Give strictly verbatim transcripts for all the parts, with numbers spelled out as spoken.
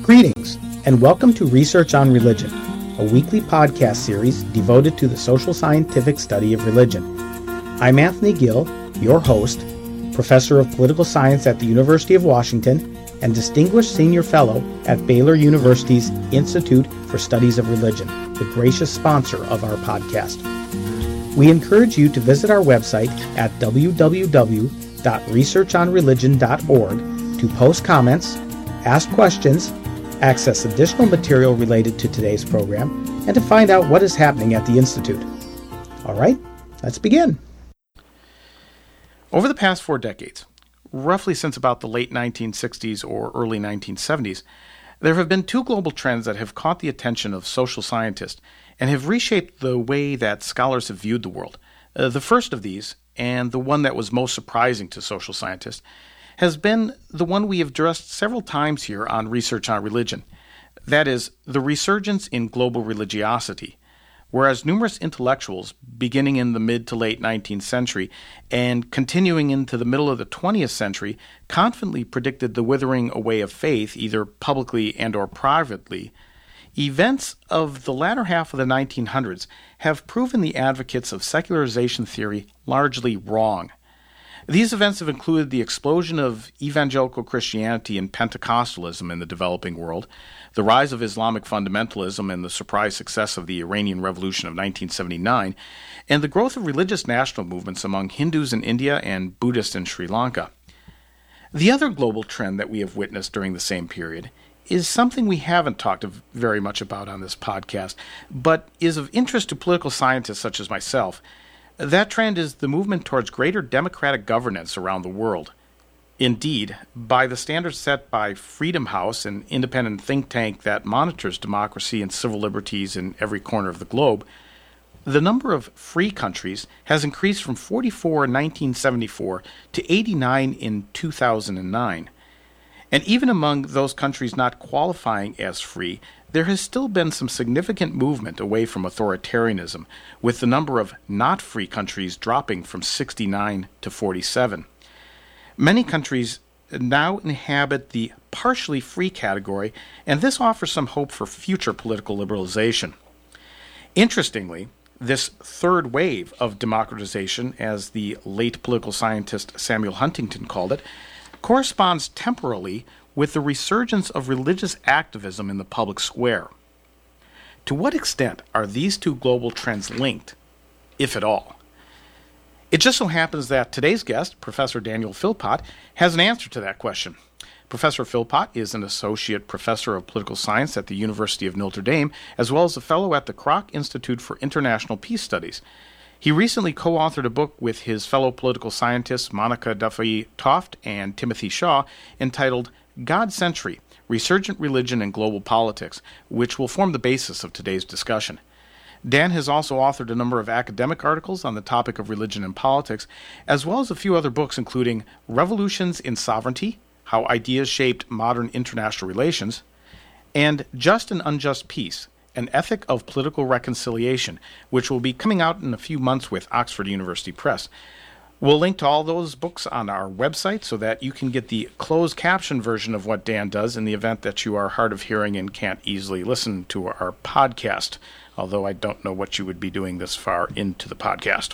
Greetings, and welcome to Research on Religion, a weekly podcast series devoted to the social scientific study of religion. I'm Anthony Gill, your host, Professor of Political Science at the University of Washington, and Distinguished Senior Fellow at Baylor University's Institute for Studies of Religion, the gracious sponsor of our podcast. We encourage you to visit our website at w w w dot research on religion dot org to post comments, ask questions, access additional material related to today's program, and to find out what is happening at the Institute. All right, let's begin. Over the past four decades, roughly since about the late nineteen sixties or early nineteen seventies, there have been two global trends that have caught the attention of social scientists and have reshaped the way that scholars have viewed the world. Uh, the first of these, and the one that was most surprising to social scientists, has been the one we have addressed several times here on Research on Religion. That is, the resurgence in global religiosity. Whereas numerous intellectuals, beginning in the mid to late nineteenth century and continuing into the middle of the twentieth century, confidently predicted the withering away of faith, either publicly and or privately, events of the latter half of the nineteen hundreds have proven the advocates of secularization theory largely wrong. These events have included the explosion of evangelical Christianity and Pentecostalism in the developing world, the rise of Islamic fundamentalism and the surprise success of the Iranian Revolution of nineteen seventy-nine, and the growth of religious national movements among Hindus in India and Buddhists in Sri Lanka. The other global trend that we have witnessed during the same period is something we haven't talked very much about on this podcast, but is of interest to political scientists such as myself. That trend is the movement towards greater democratic governance around the world. Indeed, by the standards set by Freedom House, an independent think tank that monitors democracy and civil liberties in every corner of the globe, the number of free countries has increased from forty-four in nineteen seventy-four to eighty-nine in two thousand nine. And even among those countries not qualifying as free, there has still been some significant movement away from authoritarianism, with the number of not free countries dropping from sixty-nine to forty-seven. Many countries now inhabit the partially free category, and this offers some hope for future political liberalization. Interestingly, this third wave of democratization, as the late political scientist Samuel Huntington called it, corresponds temporally with the resurgence of religious activism in the public square. To what extent are these two global trends linked, if at all? It just so happens that today's guest, Professor Daniel Philpott, has an answer to that question. Professor Philpott is an associate professor of political science at the University of Notre Dame, as well as a fellow at the Kroc Institute for International Peace Studies. He recently co-authored a book with his fellow political scientists Monica Duffy Toft and Timothy Shaw entitled God Century, Resurgent Religion and Global Politics, which will form the basis of today's discussion. Dan has also authored a number of academic articles on the topic of religion and politics, as well as a few other books including Revolutions in Sovereignty, How Ideas Shaped Modern International Relations, and Just and Unjust Peace, An Ethic of Political Reconciliation, which will be coming out in a few months with Oxford University Press. We'll link to all those books on our website so that you can get the closed caption version of what Dan does in the event that you are hard of hearing and can't easily listen to our podcast, although I don't know what you would be doing this far into the podcast.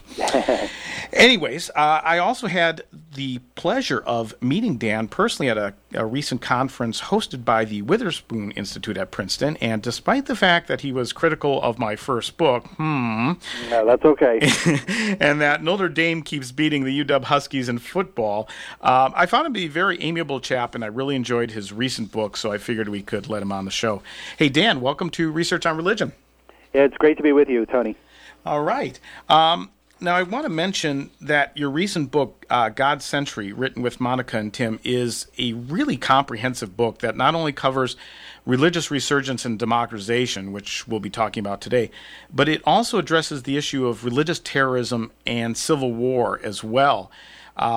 Anyways, uh, I also had the pleasure of meeting Dan personally at a, a recent conference hosted by the Witherspoon Institute at Princeton, and despite the fact that he was critical of my first book, hmm... No, that's okay. and that Notre Dame keeps beating the U W Huskies in football, um, I found him to be a very amiable chap, and I really enjoyed his recent book, so I figured we could let him on the show. Hey, Dan, welcome to Research on Religion. Yeah, it's great to be with you, Tony. All right. Um, now, I want to mention that your recent book, uh, God Century, written with Monica and Tim, is a really comprehensive book that not only covers religious resurgence and democratization, which we'll be talking about today, but it also addresses the issue of religious terrorism and civil war as well. Um,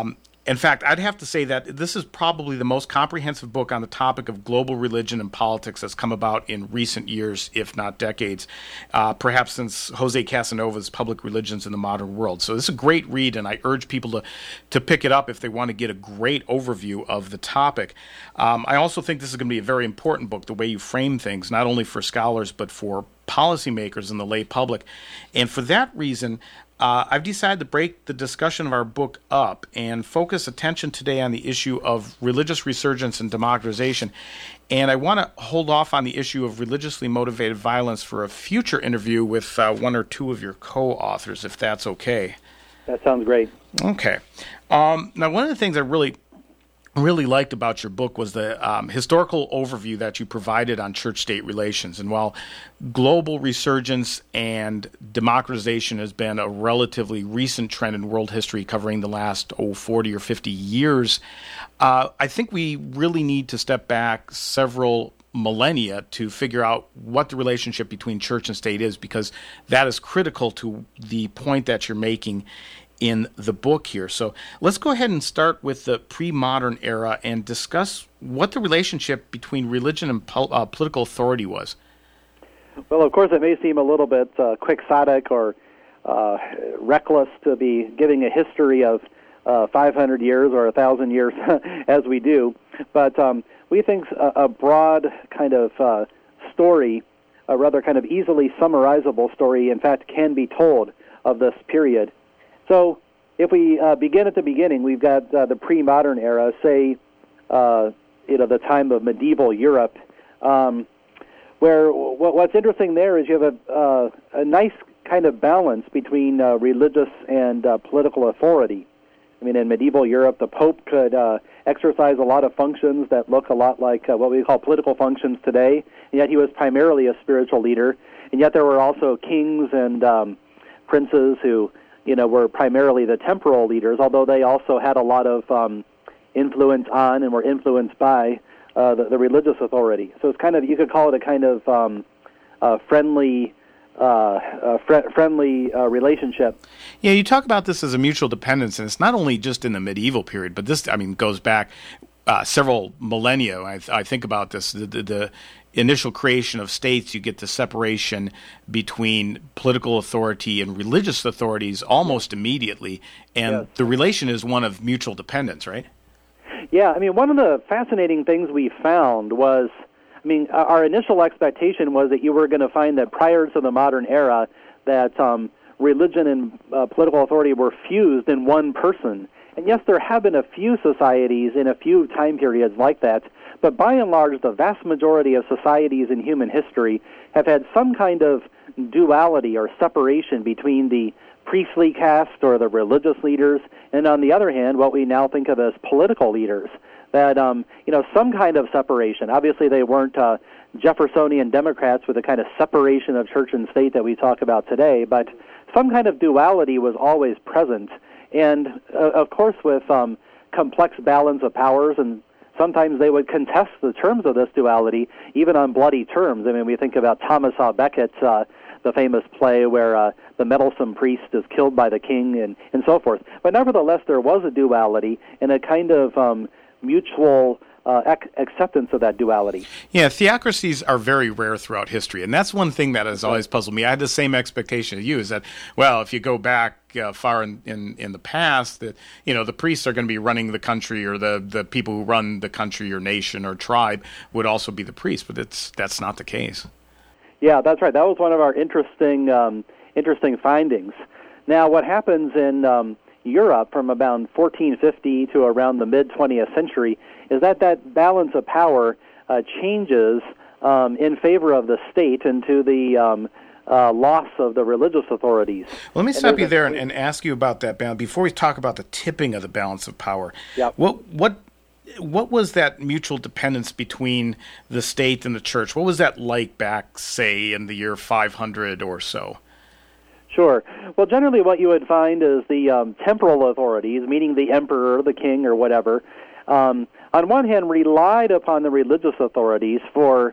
in fact, I'd have to say that this is probably the most comprehensive book on the topic of global religion and politics that's come about in recent years, if not decades, uh, perhaps since Jose Casanova's Public Religions in the Modern World. So this is a great read, and I urge people to, to pick it up if they want to get a great overview of the topic. Um, I also think this is going to be a very important book, the way you frame things, not only for scholars, but for policymakers and the lay public. And for that reason, Uh, I've decided to break the discussion of our book up and focus attention today on the issue of religious resurgence and democratization. And I want to hold off on the issue of religiously motivated violence for a future interview with uh, one or two of your co-authors, if that's okay. That sounds great. Okay. Um, now, one of the things I really really liked about your book was the um, historical overview that you provided on church-state relations. And while global resurgence and democratization has been a relatively recent trend in world history covering the last, oh, forty or fifty years, uh, I think we really need to step back several millennia to figure out what the relationship between church and state is, because that is critical to the point that you're making in the book here. So let's go ahead and start with the pre-modern era and discuss what the relationship between religion and pol- uh, political authority was. Well, of course, it may seem a little bit uh, quixotic or uh, reckless to be giving a history of uh, five hundred years or one thousand years as we do, but um, we think a, a broad kind of uh, story, a rather kind of easily summarizable story, in fact, can be told of this period. So if we uh, begin at the beginning, we've got uh, the pre-modern era, say, uh, you know, the time of medieval Europe, um, where w- what's interesting there is you have a, uh, a nice kind of balance between uh, religious and uh, political authority. I mean, in medieval Europe, the Pope could uh, exercise a lot of functions that look a lot like uh, what we call political functions today, and yet he was primarily a spiritual leader, and yet there were also kings and um, princes who, you know, were primarily the temporal leaders, although they also had a lot of um, influence on and were influenced by uh, the, the religious authority. So it's kind of, you could call it a kind of um, uh, friendly, uh, uh, fr- friendly uh, relationship. Yeah, you talk about this as a mutual dependence, and it's not only just in the medieval period, but this, I mean, goes back uh, several millennia. I, I think about this, the, the, the initial creation of states, you get the separation between political authority and religious authorities almost immediately, and yes. The relation is one of mutual dependence, right? Yeah, I mean, one of the fascinating things we found was, I mean, our initial expectation was that you were going to find that prior to the modern era that um, religion and uh, political authority were fused in one person. And yes, there have been a few societies in a few time periods like that, but by and large, the vast majority of societies in human history have had some kind of duality or separation between the priestly caste or the religious leaders, and on the other hand, what we now think of as political leaders. That, um, you know, some kind of separation. Obviously, they weren't uh, Jeffersonian Democrats with the kind of separation of church and state that we talk about today, but some kind of duality was always present. And, uh, of course, with um, complex balance of powers, and sometimes they would contest the terms of this duality, even on bloody terms. I mean, we think about Thomas A. Beckett, uh, the famous play where uh, the meddlesome priest is killed by the king and, and so forth. But nevertheless, there was a duality and a kind of um, mutual uh, ac- acceptance of that duality. Yeah, theocracies are very rare throughout history, and that's one thing that has always puzzled me. I had the same expectation as you, is that, well, if you go back uh, far in, in, in the past, that, you know, the priests are going to be running the country, or the, the people who run the country or nation or tribe would also be the priests, but it's that's not the case. Yeah, that's right. That was one of our interesting um, interesting findings. Now, what happens in um, Europe from about fourteen fifty to around the mid-twentieth century is that that balance of power uh, changes um, in favor of the state and to the um, uh, loss of the religious authorities. Well, let me stop you there and, and ask you about that balance. Before we talk about the tipping of the balance of power, yep. what what what was that mutual dependence between the state and the church? What was that like back, say, in the year five hundred or so? Sure. Well, generally what you would find is the um, temporal authorities, meaning the emperor, the king, or whatever, um, on one hand relied upon the religious authorities for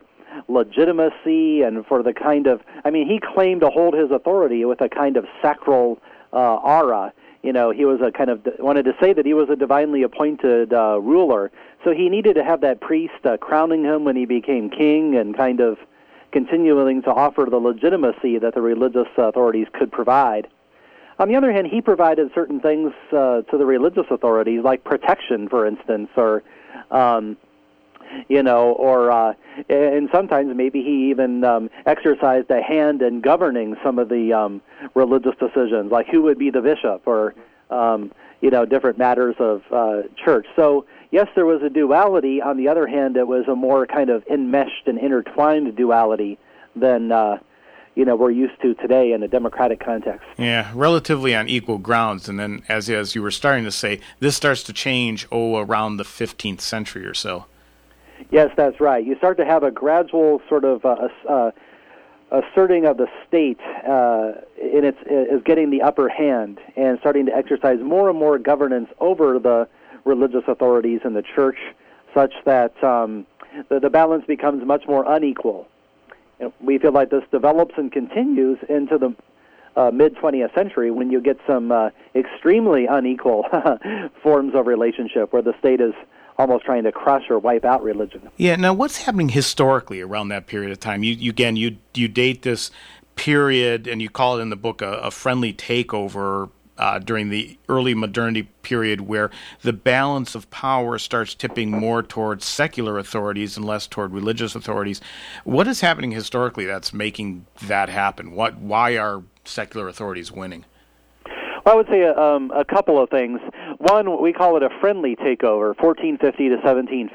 legitimacy and for the kind of, I mean, he claimed to hold his authority with a kind of sacral uh, aura. you know, he was a kind of wanted to say that he was a divinely appointed uh, ruler. So he needed to have that priest uh, crowning him when he became king, and kind of continuing to offer the legitimacy that the religious authorities could provide. On the other hand, he provided certain things uh, to the religious authorities, like protection, for instance, or, um, you know, or, uh, and sometimes maybe he even um, exercised a hand in governing some of the um, religious decisions, like who would be the bishop, or, um, you know, different matters of uh, church. So, yes, there was a duality. On the other hand, it was a more kind of enmeshed and intertwined duality than uh, you know, we're used to today in a democratic context. Yeah, relatively on equal grounds. And then, as as you were starting to say, this starts to change, oh, around the fifteenth century or so. Yes, that's right. You start to have a gradual sort of uh, uh, asserting of the state uh, in its is getting the upper hand and starting to exercise more and more governance over the religious authorities in the church, such that um, the, the balance becomes much more unequal. We feel like this develops and continues into the uh, mid-twentieth century, when you get some uh, extremely unequal forms of relationship where the state is almost trying to crush or wipe out religion. Yeah, now what's happening historically around that period of time? You, you again, you you date this period, and you call it in the book a, a friendly takeover uh, during the early modernity period, where the balance of power starts tipping more towards secular authorities and less toward religious authorities. What is happening historically that's making that happen? What? Why are secular authorities winning? Well, I would say um, a couple of things. One, we call it a friendly takeover, fourteen fifty to seventeen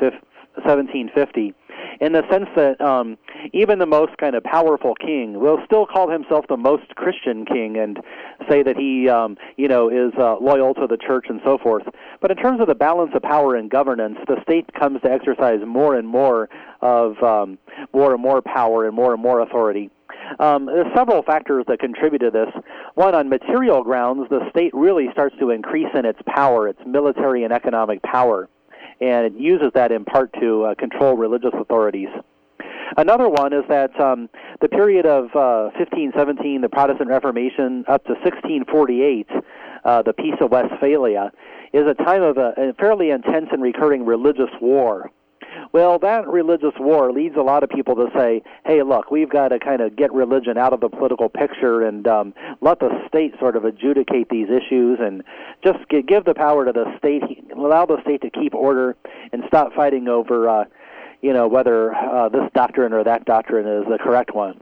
fifty, in the sense that um, even the most kind of powerful king will still call himself the most Christian king and say that he, um, you know, is uh, loyal to the church and so forth. But in terms of the balance of power and governance, the state comes to exercise more and more of um, more and more power and more and more authority. Um, there's several factors that contribute to this. One, on material grounds, the state really starts to increase in its power, its military and economic power, and it uses that in part to uh, control religious authorities. Another one is that um, the period of uh, fifteen seventeen, the Protestant Reformation, up to sixteen forty-eight, uh, the Peace of Westphalia, is a time of a, a fairly intense and recurring religious war. Well, that religious war leads a lot of people to say, hey, look, we've got to kind of get religion out of the political picture and um, let the state sort of adjudicate these issues, and just give the power to the state, allow the state to keep order and stop fighting over, uh, you know, whether uh, this doctrine or that doctrine is the correct one.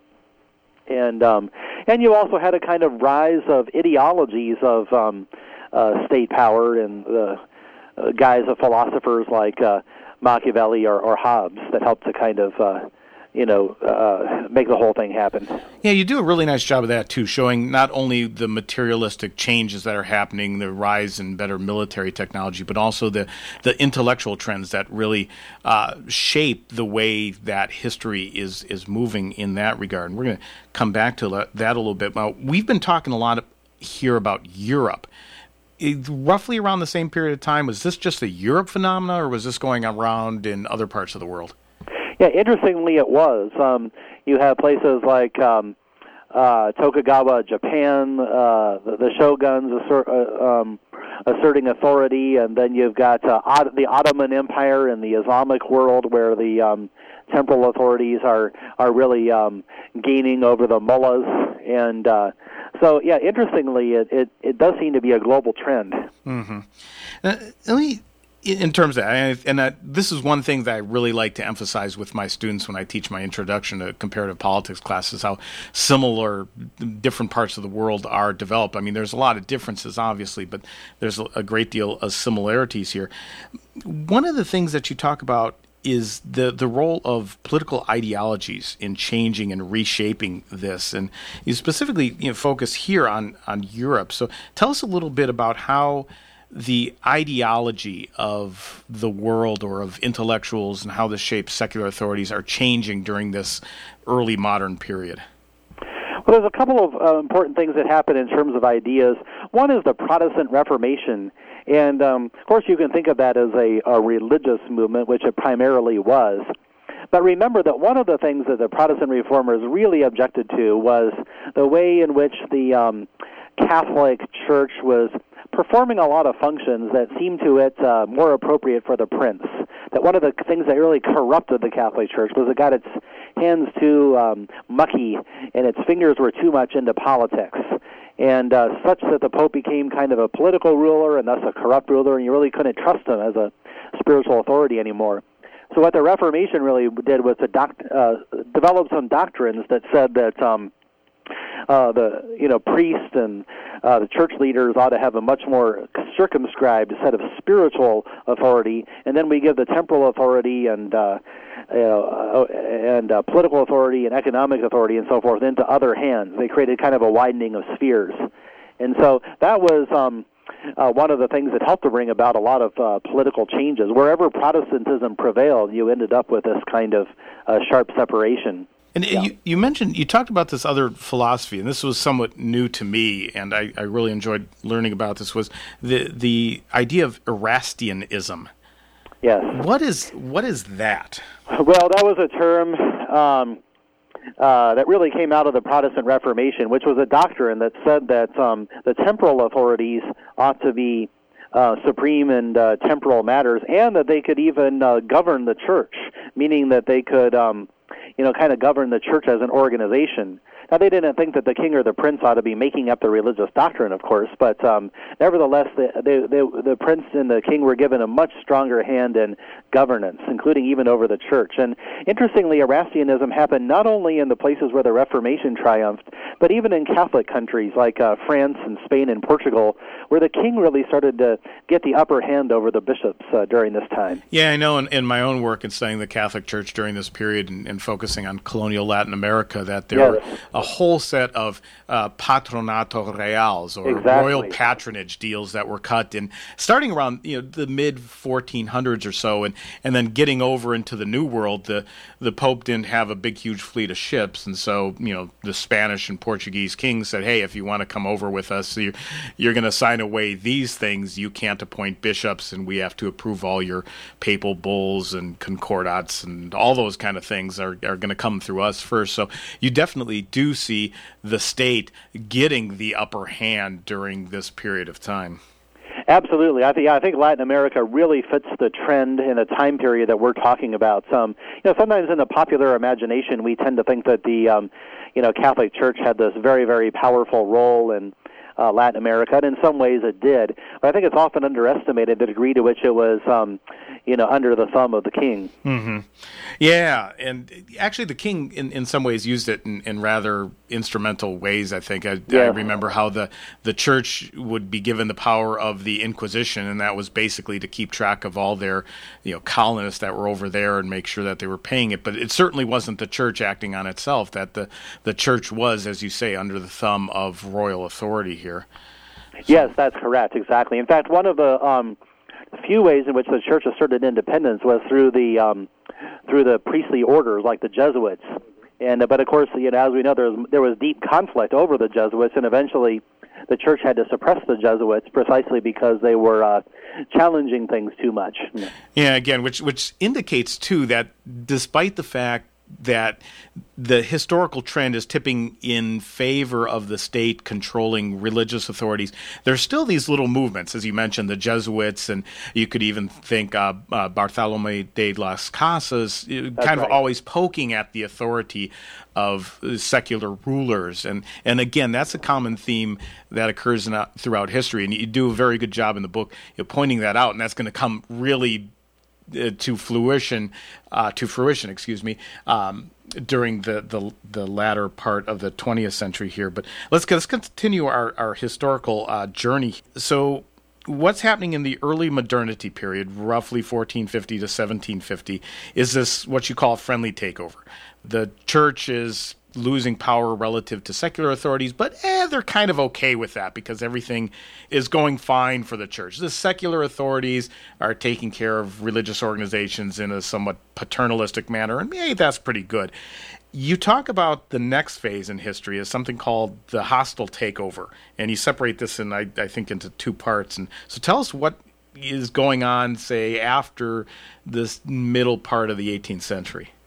And um, and you also had a kind of rise of ideologies of um, uh, state power and the uh, guys of philosophers like uh, Machiavelli or, or Hobbes that helped to kind of, uh, you know, uh, make the whole thing happen. Yeah, you do a really nice job of that, too, showing not only the materialistic changes that are happening, the rise in better military technology, but also the, the intellectual trends that really uh, shape the way that history is, is moving in that regard. And we're going to come back to that a little bit. Now, we've been talking a lot here about Europe. It, roughly around the same period of time, was this just a Europe phenomena, or was this going around in other parts of the world? Yeah, interestingly, it was. Um, you have places like um, uh, Tokugawa, Japan, uh, the, the shoguns assert, uh, um, asserting authority, and then you've got uh, Ot- the Ottoman Empire in the Islamic world, where the um, temporal authorities are are really um, gaining over the mullahs. And uh, so, yeah, interestingly, it, it, it does seem to be a global trend. Mm-hmm. Uh, let me, in terms of that, and that, this is one thing that I really like to emphasize with my students when I teach my introduction to comparative politics classes, how similar different parts of the world are developed. I mean, there's a lot of differences, obviously, but there's a great deal of similarities here. One of the things that you talk about is the, the role of political ideologies in changing and reshaping this. And you specifically you know, focus here on, on Europe. So tell us a little bit about how the ideology of the world or of intellectuals and how this shapes secular authorities are changing during this early modern period. Well, there's a couple of uh, important things that happen in terms of ideas. One is the Protestant Reformation. And, um, of course, you can think of that as a, a religious movement, which it primarily was. But remember that one of the things that the Protestant reformers really objected to was the way in which the um, Catholic Church was performing a lot of functions that seemed to it uh, more appropriate for the prince. That one of the things that really corrupted the Catholic Church was it got its hands too um, mucky and its fingers were too much into politics. And uh, such that the Pope became kind of a political ruler and thus a corrupt ruler, and you really couldn't trust him as a spiritual authority anymore. So what the Reformation really did was to doc- uh, develop some doctrines that said that um, uh, the you know priests and uh, the church leaders ought to have a much more circumscribed set of spiritual authority, and then we give the temporal authority and uh, uh, and uh, political authority and economic authority and so forth into other hands. They created kind of a widening of spheres, and so that was um, uh, one of the things that helped to bring about a lot of uh, political changes. Wherever Protestantism prevailed, you ended up with this kind of uh, sharp separation. And yeah. you, you mentioned, you talked about this other philosophy, and this was somewhat new to me, and I, I really enjoyed learning about this, was the the idea of Erastianism. Yes. What is what is that? Well, that was a term um, uh, that really came out of the Protestant Reformation, which was a doctrine that said that um, the temporal authorities ought to be uh, supreme in uh, temporal matters, and that they could even uh, govern the church, meaning that they could, um, you know, kind of govern the church as an organization. Now, they didn't think that the king or the prince ought to be making up the religious doctrine, of course, but um, nevertheless, the, the, the, the prince and the king were given a much stronger hand in governance, including even over the church. And interestingly, Erastianism happened not only in the places where the Reformation triumphed, but even in Catholic countries like uh, France and Spain and Portugal, where the king really started to get the upper hand over the bishops uh, during this time. Yeah, I know in, in my own work in studying the Catholic Church during this period and, and focusing on colonial Latin America that there yes. were a whole set of uh, patronato reals, or exactly. royal patronage deals that were cut in starting around you know the mid fourteen hundreds or so, and, and then getting over into the New World. The the Pope didn't have a big, huge fleet of ships, and so you know the Spanish and Portuguese kings said, "Hey, if you want to come over with us, you're, you're going to sign away these things. You can't appoint bishops, and we have to approve all your papal bulls and concordats and all those kind of things are are going to come through us first." So you definitely do see the state getting the upper hand during this period of time. Absolutely. I think yeah, I think Latin America really fits the trend in a time period that we're talking about. Um, you know, sometimes in the popular imagination, we tend to think that the um, you know Catholic Church had this very, very powerful role in uh, Latin America, and in some ways it did. But I think it's often underestimated the degree to which it was um, you know under the thumb of the king. Mm-hmm. Yeah, and actually the king in, in some ways used it in, in rather instrumental ways, I think. I, yeah. I remember how the, the church would be given the power of the Inquisition, and that was basically to keep track of all their you know colonists that were over there and make sure that they were paying it. But it certainly wasn't the church acting on itself, that the, the church was, as you say, under the thumb of royal authority here. So. Yes, that's correct, exactly. In fact, one of the um, few ways in which the church asserted independence was through the um, through the priestly orders, like the Jesuits. And uh, but of course, you know, as we know, there was there was deep conflict over the Jesuits, and eventually, the church had to suppress the Jesuits precisely because they were uh, challenging things too much. Yeah, again, which which indicates too that despite the fact that the historical trend is tipping in favor of the state controlling religious authorities, there's still these little movements, as you mentioned, the Jesuits, and you could even think uh, uh, Bartolome de las Casas, kind right. of always poking at the authority of secular rulers. And, and again, that's a common theme that occurs in, throughout history, and you do a very good job in the book you know, pointing that out, and that's going to come really Uh, to fruition, uh, to fruition, excuse me, um, during the, the the latter part of the twentieth century here. But let's let's continue our our historical uh, journey. So, what's happening in the early modernity period, roughly fourteen fifty to seventeen fifty, is this what you call a friendly takeover? The church is losing power relative to secular authorities, but eh, they're kind of okay with that because everything is going fine for the church. The secular authorities are taking care of religious organizations in a somewhat paternalistic manner, and hey, that's pretty good. You talk about the next phase in history as something called the hostile takeover, and you separate this in, I, I think, into two parts. And so tell us what is going on, say, after this middle part of the eighteenth century.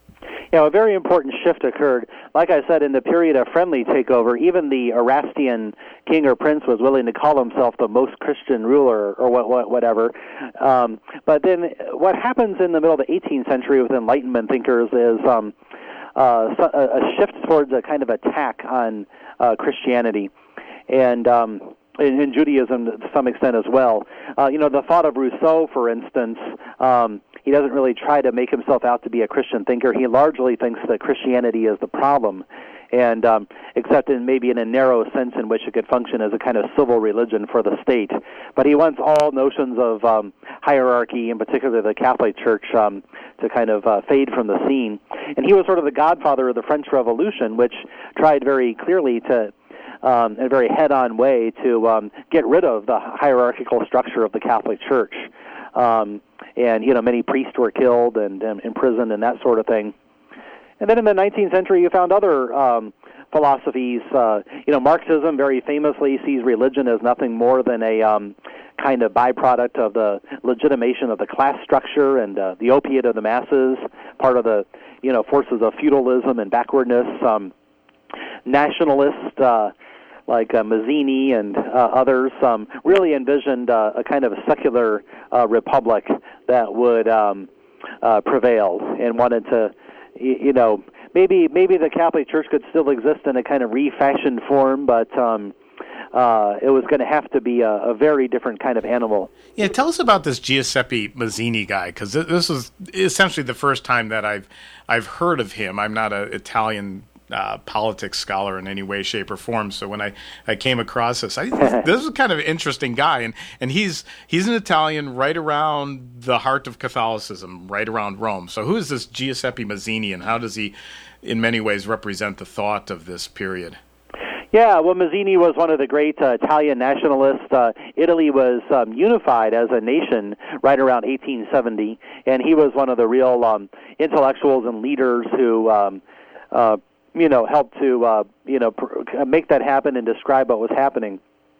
You know, a very important shift occurred. Like I said, in the period of friendly takeover, even the Erastian king or prince was willing to call himself the most Christian ruler or what, what, whatever. Um, but then what happens in the middle of the eighteenth century with Enlightenment thinkers is um, uh, a, a shift towards a kind of attack on uh, Christianity. And um, in, in Judaism to some extent as well. Uh, you know, the thought of Rousseau, for instance, um, he doesn't really try to make himself out to be a Christian thinker. He largely thinks that Christianity is the problem, and um, except in maybe in a narrow sense in which it could function as a kind of civil religion for the state. But he wants all notions of um, hierarchy, in particular the Catholic Church, um, to kind of uh, fade from the scene. And he was sort of the godfather of the French Revolution, which tried very clearly to Um, in a very head-on way to um, get rid of the hierarchical structure of the Catholic Church. Um, and, you know, many priests were killed and, and imprisoned and that sort of thing. And then in the nineteenth century, you found other um, philosophies. Uh, you know, Marxism very famously sees religion as nothing more than a um, kind of byproduct of the legitimation of the class structure and uh, the opiate of the masses, part of the, you know, forces of feudalism and backwardness. Um, nationalists, uh, like uh, Mazzini and uh, others, um, really envisioned uh, a kind of a secular uh, republic that would um, uh, prevail, and wanted to, you, you know, maybe maybe the Catholic Church could still exist in a kind of refashioned form, but um, uh, it was going to have to be a, a very different kind of animal. Yeah, tell us about this Giuseppe Mazzini guy, because this was essentially the first time that I've I've heard of him. I'm not an Italian Uh, politics scholar in any way, shape, or form. So when I, I came across this, I, this is kind of an interesting guy, and, and he's he's an Italian right around the heart of Catholicism, right around Rome. So who is this Giuseppe Mazzini, and how does he, in many ways, represent the thought of this period? Yeah, well, Mazzini was one of the great uh, Italian nationalists. Uh, Italy was um, unified as a nation right around eighteen seventy, and he was one of the real um, intellectuals and leaders who um, uh, you know, helped to, uh, you know, pr- make that happen and describe what was happening.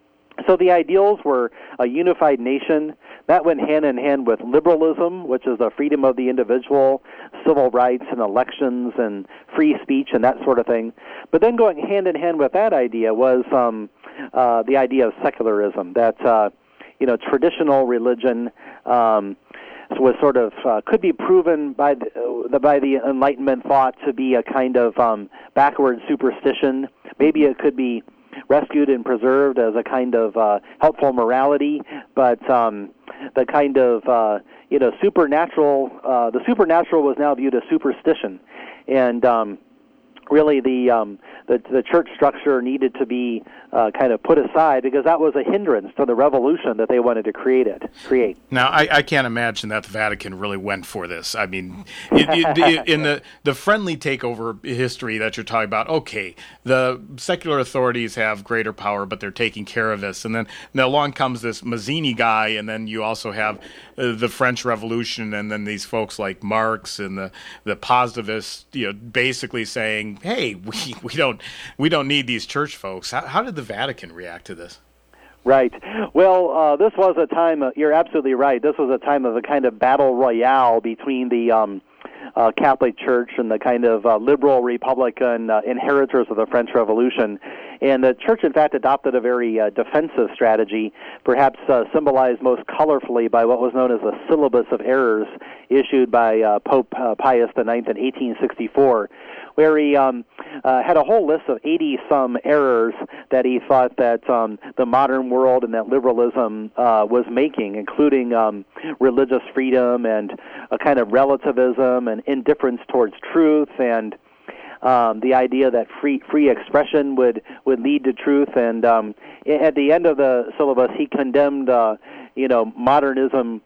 So the ideals were a unified nation. That went hand in hand with liberalism, which is the freedom of the individual, civil rights and elections and free speech and that sort of thing. But then going hand in hand with that idea was um, uh, the idea of secularism, that, uh, you know, traditional religion um was sort of uh, could be proven by the, uh, by the Enlightenment thought to be a kind of um, backward superstition. Maybe it could be rescued and preserved as a kind of uh, helpful morality, but um, the kind of uh, you know supernatural uh, the supernatural was now viewed as superstition, and um, really the, um, the the church structure needed to be uh, kind of put aside, because that was a hindrance to the revolution that they wanted to create it create. Now, I, I can't imagine that the Vatican really went for this. I mean, it, it, in the, the friendly takeover history that you're talking about, okay, the secular authorities have greater power, but they're taking care of this. And then now along comes this Mazzini guy, and then you also have uh, the French Revolution, and then these folks like Marx and the, the positivists, you know, basically saying, hey, we, we don't we don't need these church folks. How, how did the Vatican react to this? Right. Well, uh, this was a time, uh, you're absolutely right, this was a time of a kind of battle royale between the um, uh, Catholic Church and the kind of uh, liberal Republican uh, inheritors of the French Revolution. And the Church, in fact, adopted a very uh, defensive strategy, perhaps uh, symbolized most colorfully by what was known as the Syllabus of Errors, issued by uh, Pope uh, Pius the Ninth in eighteen sixty-four, where he um, uh, had a whole list of eighty-some errors that he thought that um, the modern world and that liberalism uh, was making, including um, religious freedom and a kind of relativism and indifference towards truth, and um, the idea that free free expression would, would lead to truth. And um, at the end of the syllabus, he condemned, uh, you know, modernism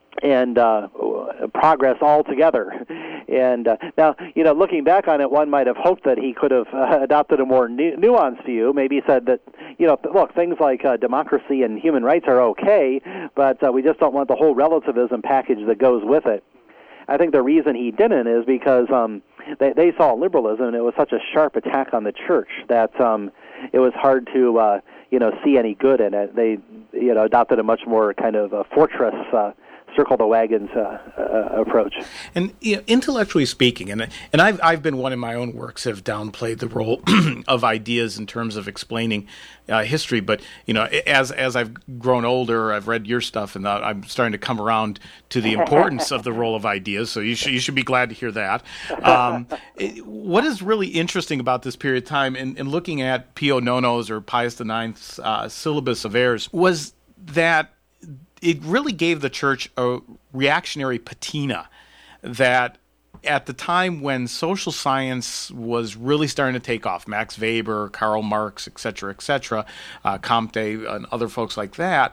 and uh, progress altogether. And uh, now, you know, looking back on it, one might have hoped that he could have uh, adopted a more nu- nuanced view, maybe said that, you know, look, things like uh, democracy and human rights are okay, but uh, we just don't want the whole relativism package that goes with it. I think the reason he didn't is because um, they, they saw liberalism, and it was such a sharp attack on the church that um, it was hard to, uh, you know, see any good in it. They, you know, adopted a much more kind of a fortress uh, circle the wagons uh, uh, approach. And you know, intellectually speaking, and and I've I've been one in my own works have downplayed the role of ideas in terms of explaining uh, history. But you know, as as I've grown older, I've read your stuff, and I'm starting to come around to the importance of the role of ideas. So you should you should be glad to hear that. Um, it, what is really interesting about this period of time, in, in looking at Pio Nono's or Pius the Ninth's uh, syllabus of errors, was that it really gave the church a reactionary patina that at the time when social science was really starting to take off, Max Weber, Karl Marx, et cetera, et cetera, uh, Comte and other folks like that,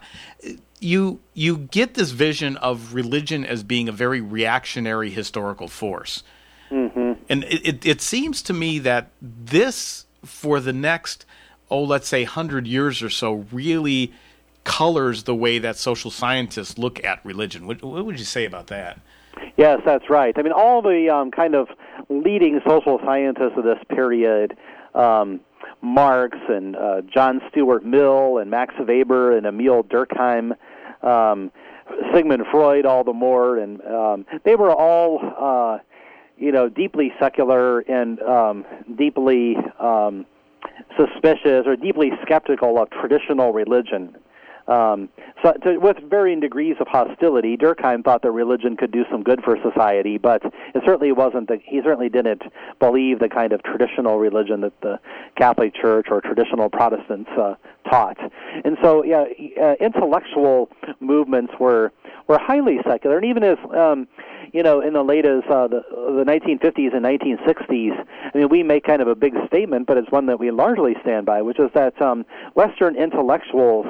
you you get this vision of religion as being a very reactionary historical force. Mm-hmm. And it, it, it seems to me that this, for the next, oh, let's say one hundred years or so, really colors the way that social scientists look at religion. What, what would you say about that? Yes, that's right. I mean, all the um, kind of leading social scientists of this period, um, Marx and uh, John Stuart Mill and Max Weber and Emil Durkheim, um, Sigmund Freud all the more, and um, they were all, uh, you know, deeply secular and um, deeply um, suspicious or deeply skeptical of traditional religion. Um, so to, with varying degrees of hostility, Durkheim thought that religion could do some good for society, but it certainly wasn't. The, he certainly didn't believe the kind of traditional religion that the Catholic Church or traditional Protestants uh, taught. And so, yeah, uh, intellectual movements were were highly secular, and even as um, you know, in the latest uh, the, the nineteen fifties and nineteen sixties, I mean, we make kind of a big statement, but it's one that we largely stand by, which is that um, Western intellectuals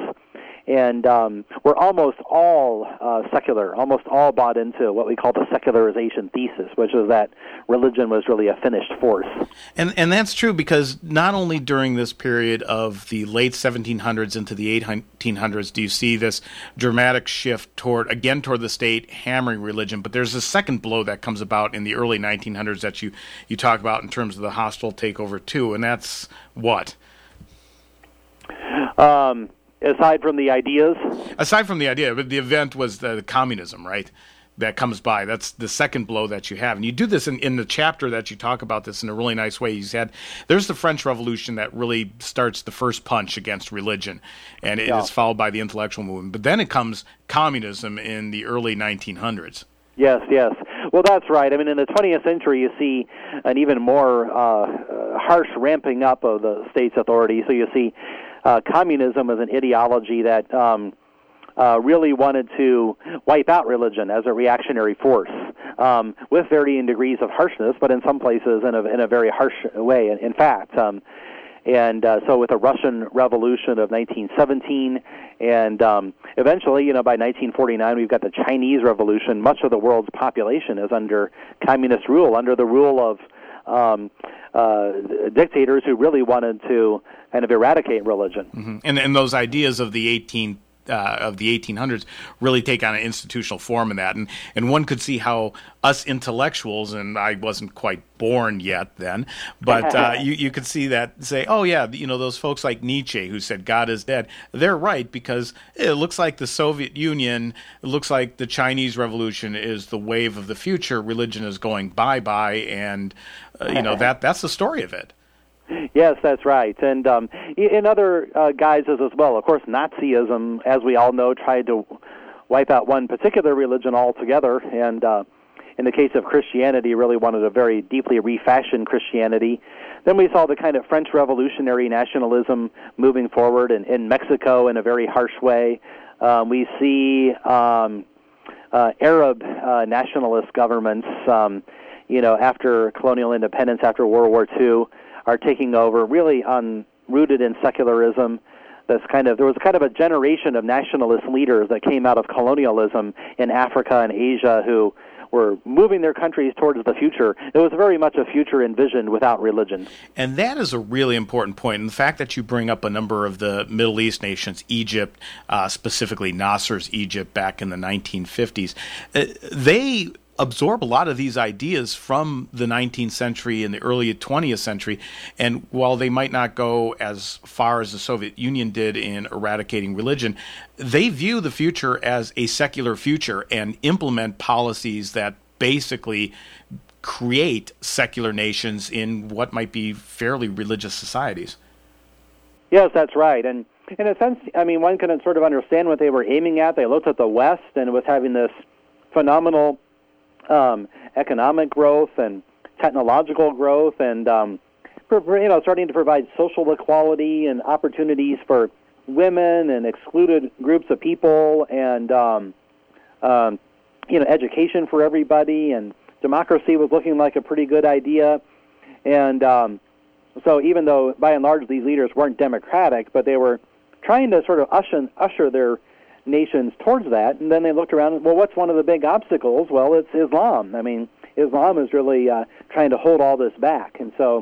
and um, we're almost all uh, secular, almost all bought into what we call the secularization thesis, which is that religion was really a finished force. And and that's true because not only during this period of the late seventeen hundreds into the eighteen hundreds do you see this dramatic shift toward, again, toward the state hammering religion, but there's a second blow that comes about in the early nineteen hundreds that you, you talk about in terms of the hostile takeover too, and that's what? Um... Aside from the ideas? Aside from the idea, but the event was the, the communism, right, that comes by. That's the second blow that you have. And you do this in, in the chapter that you talk about this in a really nice way. You said there's the French Revolution that really starts the first punch against religion, and it yeah. is followed by the intellectual movement. But then it comes communism in the early nineteen hundreds. Yes, yes. Well, that's right. I mean, in the twentieth century, you see an even more uh, harsh ramping up of the state's authority. So you see Uh, communism as an ideology that um, uh, really wanted to wipe out religion as a reactionary force, um, with varying degrees of harshness, but in some places in a, in a very harsh way, in, in fact. Um, and uh, so with the Russian Revolution of nineteen seventeen, and um, eventually, you know, by nineteen forty-nine, we've got the Chinese Revolution. Much of the world's population is under communist rule, under the rule of Um, uh, dictators who really wanted to kind of eradicate religion. Mm-hmm. And and those ideas of the eighteen uh, of the eighteen hundreds really take on an institutional form in that, and and one could see how us intellectuals, and I wasn't quite born yet then, but uh, you you could see that, say, oh yeah, you know, those folks like Nietzsche who said God is dead, they're right, because it looks like the Soviet Union, it looks like the Chinese Revolution is the wave of the future, religion is going bye-bye, and uh, you know, that that's the story of it. Yes, that's right. And um, in other uh, guises as well. Of course, Nazism, as we all know, tried to wipe out one particular religion altogether, and uh, in the case of Christianity, really wanted to very deeply refashion Christianity. Then we saw the kind of French revolutionary nationalism moving forward in, in Mexico in a very harsh way. Um, we see um, uh, Arab uh, nationalist governments, um, you know, after colonial independence, after World War Two, are taking over, really on, rooted in secularism. That's kind of there was kind of a generation of nationalist leaders that came out of colonialism in Africa and Asia who were moving their countries towards the future. It was very much a future envisioned without religion. And that is a really important point. And the fact that you bring up a number of the Middle East nations, Egypt, uh, specifically Nasser's Egypt back in the nineteen fifties, uh, they absorb a lot of these ideas from the nineteenth century and the early twentieth century. And while they might not go as far as the Soviet Union did in eradicating religion, they view the future as a secular future and implement policies that basically create secular nations in what might be fairly religious societies. Yes, that's right. And in a sense, I mean, one can sort of understand what they were aiming at. They looked at the West and was having this phenomenal um, economic growth and technological growth, and um, for, you know, starting to provide social equality and opportunities for women and excluded groups of people, and um, um, you know, education for everybody, and democracy was looking like a pretty good idea. And um, so even though, by and large, these leaders weren't democratic, but they were trying to sort of usher, usher their nations towards that. And then they looked around and, well, what's one of the big obstacles? Well, it's Islam. I mean, Islam is really uh, trying to hold all this back. And so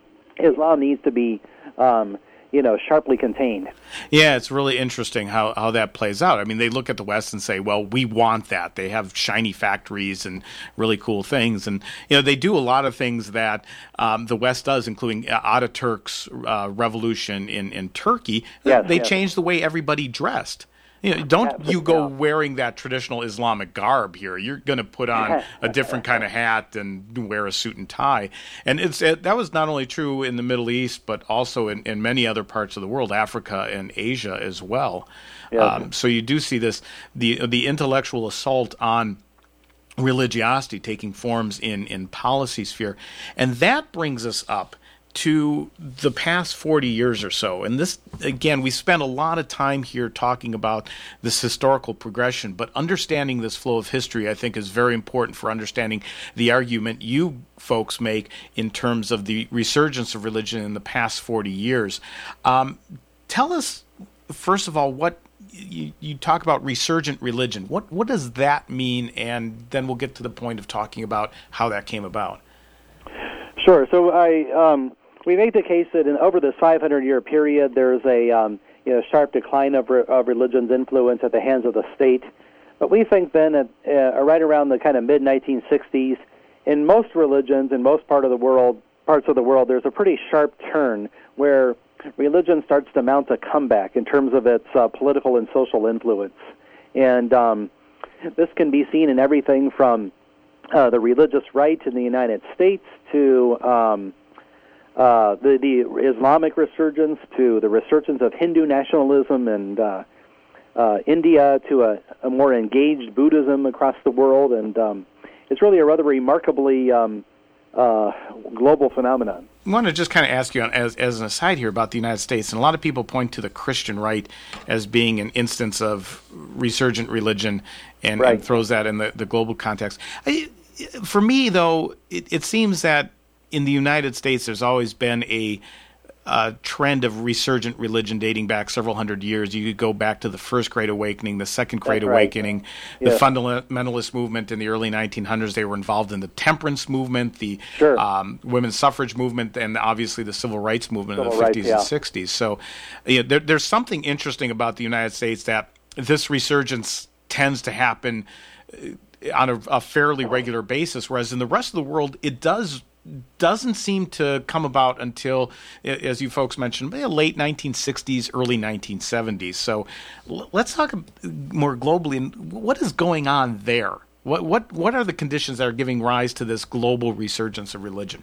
Islam needs to be um, you know, sharply contained. Yeah, it's really interesting how, how that plays out. I mean, they look at the West and say, well, we want that. They have shiny factories and really cool things. And, you know, they do a lot of things that um, the West does, including Ataturk's uh, revolution in, in Turkey. Yes, they yes. changed the way everybody dressed. You know, don't you go wearing that traditional Islamic garb here. You're going to put on a different kind of hat and wear a suit and tie. And it's it, that was not only true in the Middle East, but also in, in many other parts of the world, Africa and Asia as well. Yeah. Um, so you do see this, the the intellectual assault on religiosity taking forms in, in policy sphere. And that brings us up to the past forty years or so. And this, again, we spent a lot of time here talking about this historical progression, but understanding this flow of history, I think, is very important for understanding the argument you folks make in terms of the resurgence of religion in the past forty years. Um, tell us, first of all, what you, you talk about resurgent religion. What, what does that mean? And then we'll get to the point of talking about how that came about. Sure. So I... Um We make the case that in, over this five hundred year period, there's a um, you know, sharp decline of, re, of religion's influence at the hands of the state. But we think then, at, uh, right around the kind of mid nineteen sixties, in most religions, in most part of the world, parts of the world, there's a pretty sharp turn where religion starts to mount a comeback in terms of its uh, political and social influence. And um, this can be seen in everything from uh, the religious right in the United States to Um, Uh, the, the Islamic resurgence, to the resurgence of Hindu nationalism and uh, uh, India, to a, a more engaged Buddhism across the world. And um, it's really a rather remarkably um, uh, global phenomenon. I want to just kind of ask you, on, as, as an aside here, about the United States. And a lot of people point to the Christian right as being an instance of resurgent religion and, right. and throws that in the, the global context. I, for me, though, it, it seems that in the United States, there's always been a, a trend of resurgent religion dating back several hundred years. You could go back to the First Great Awakening, the Second Great That's Awakening, right. the yes. fundamentalist movement in the early nineteen hundreds. They were involved in the temperance movement, the sure. um, women's suffrage movement, and obviously the civil rights movement civil in the fifties rights, yeah. and sixties. So you know, there, there's something interesting about the United States that this resurgence tends to happen on a, a fairly regular basis, whereas in the rest of the world, it does doesn't seem to come about until, as you folks mentioned, late nineteen sixties, early nineteen seventies. So let's talk more globally. What is going on there? What what what are the conditions that are giving rise to this global resurgence of religion?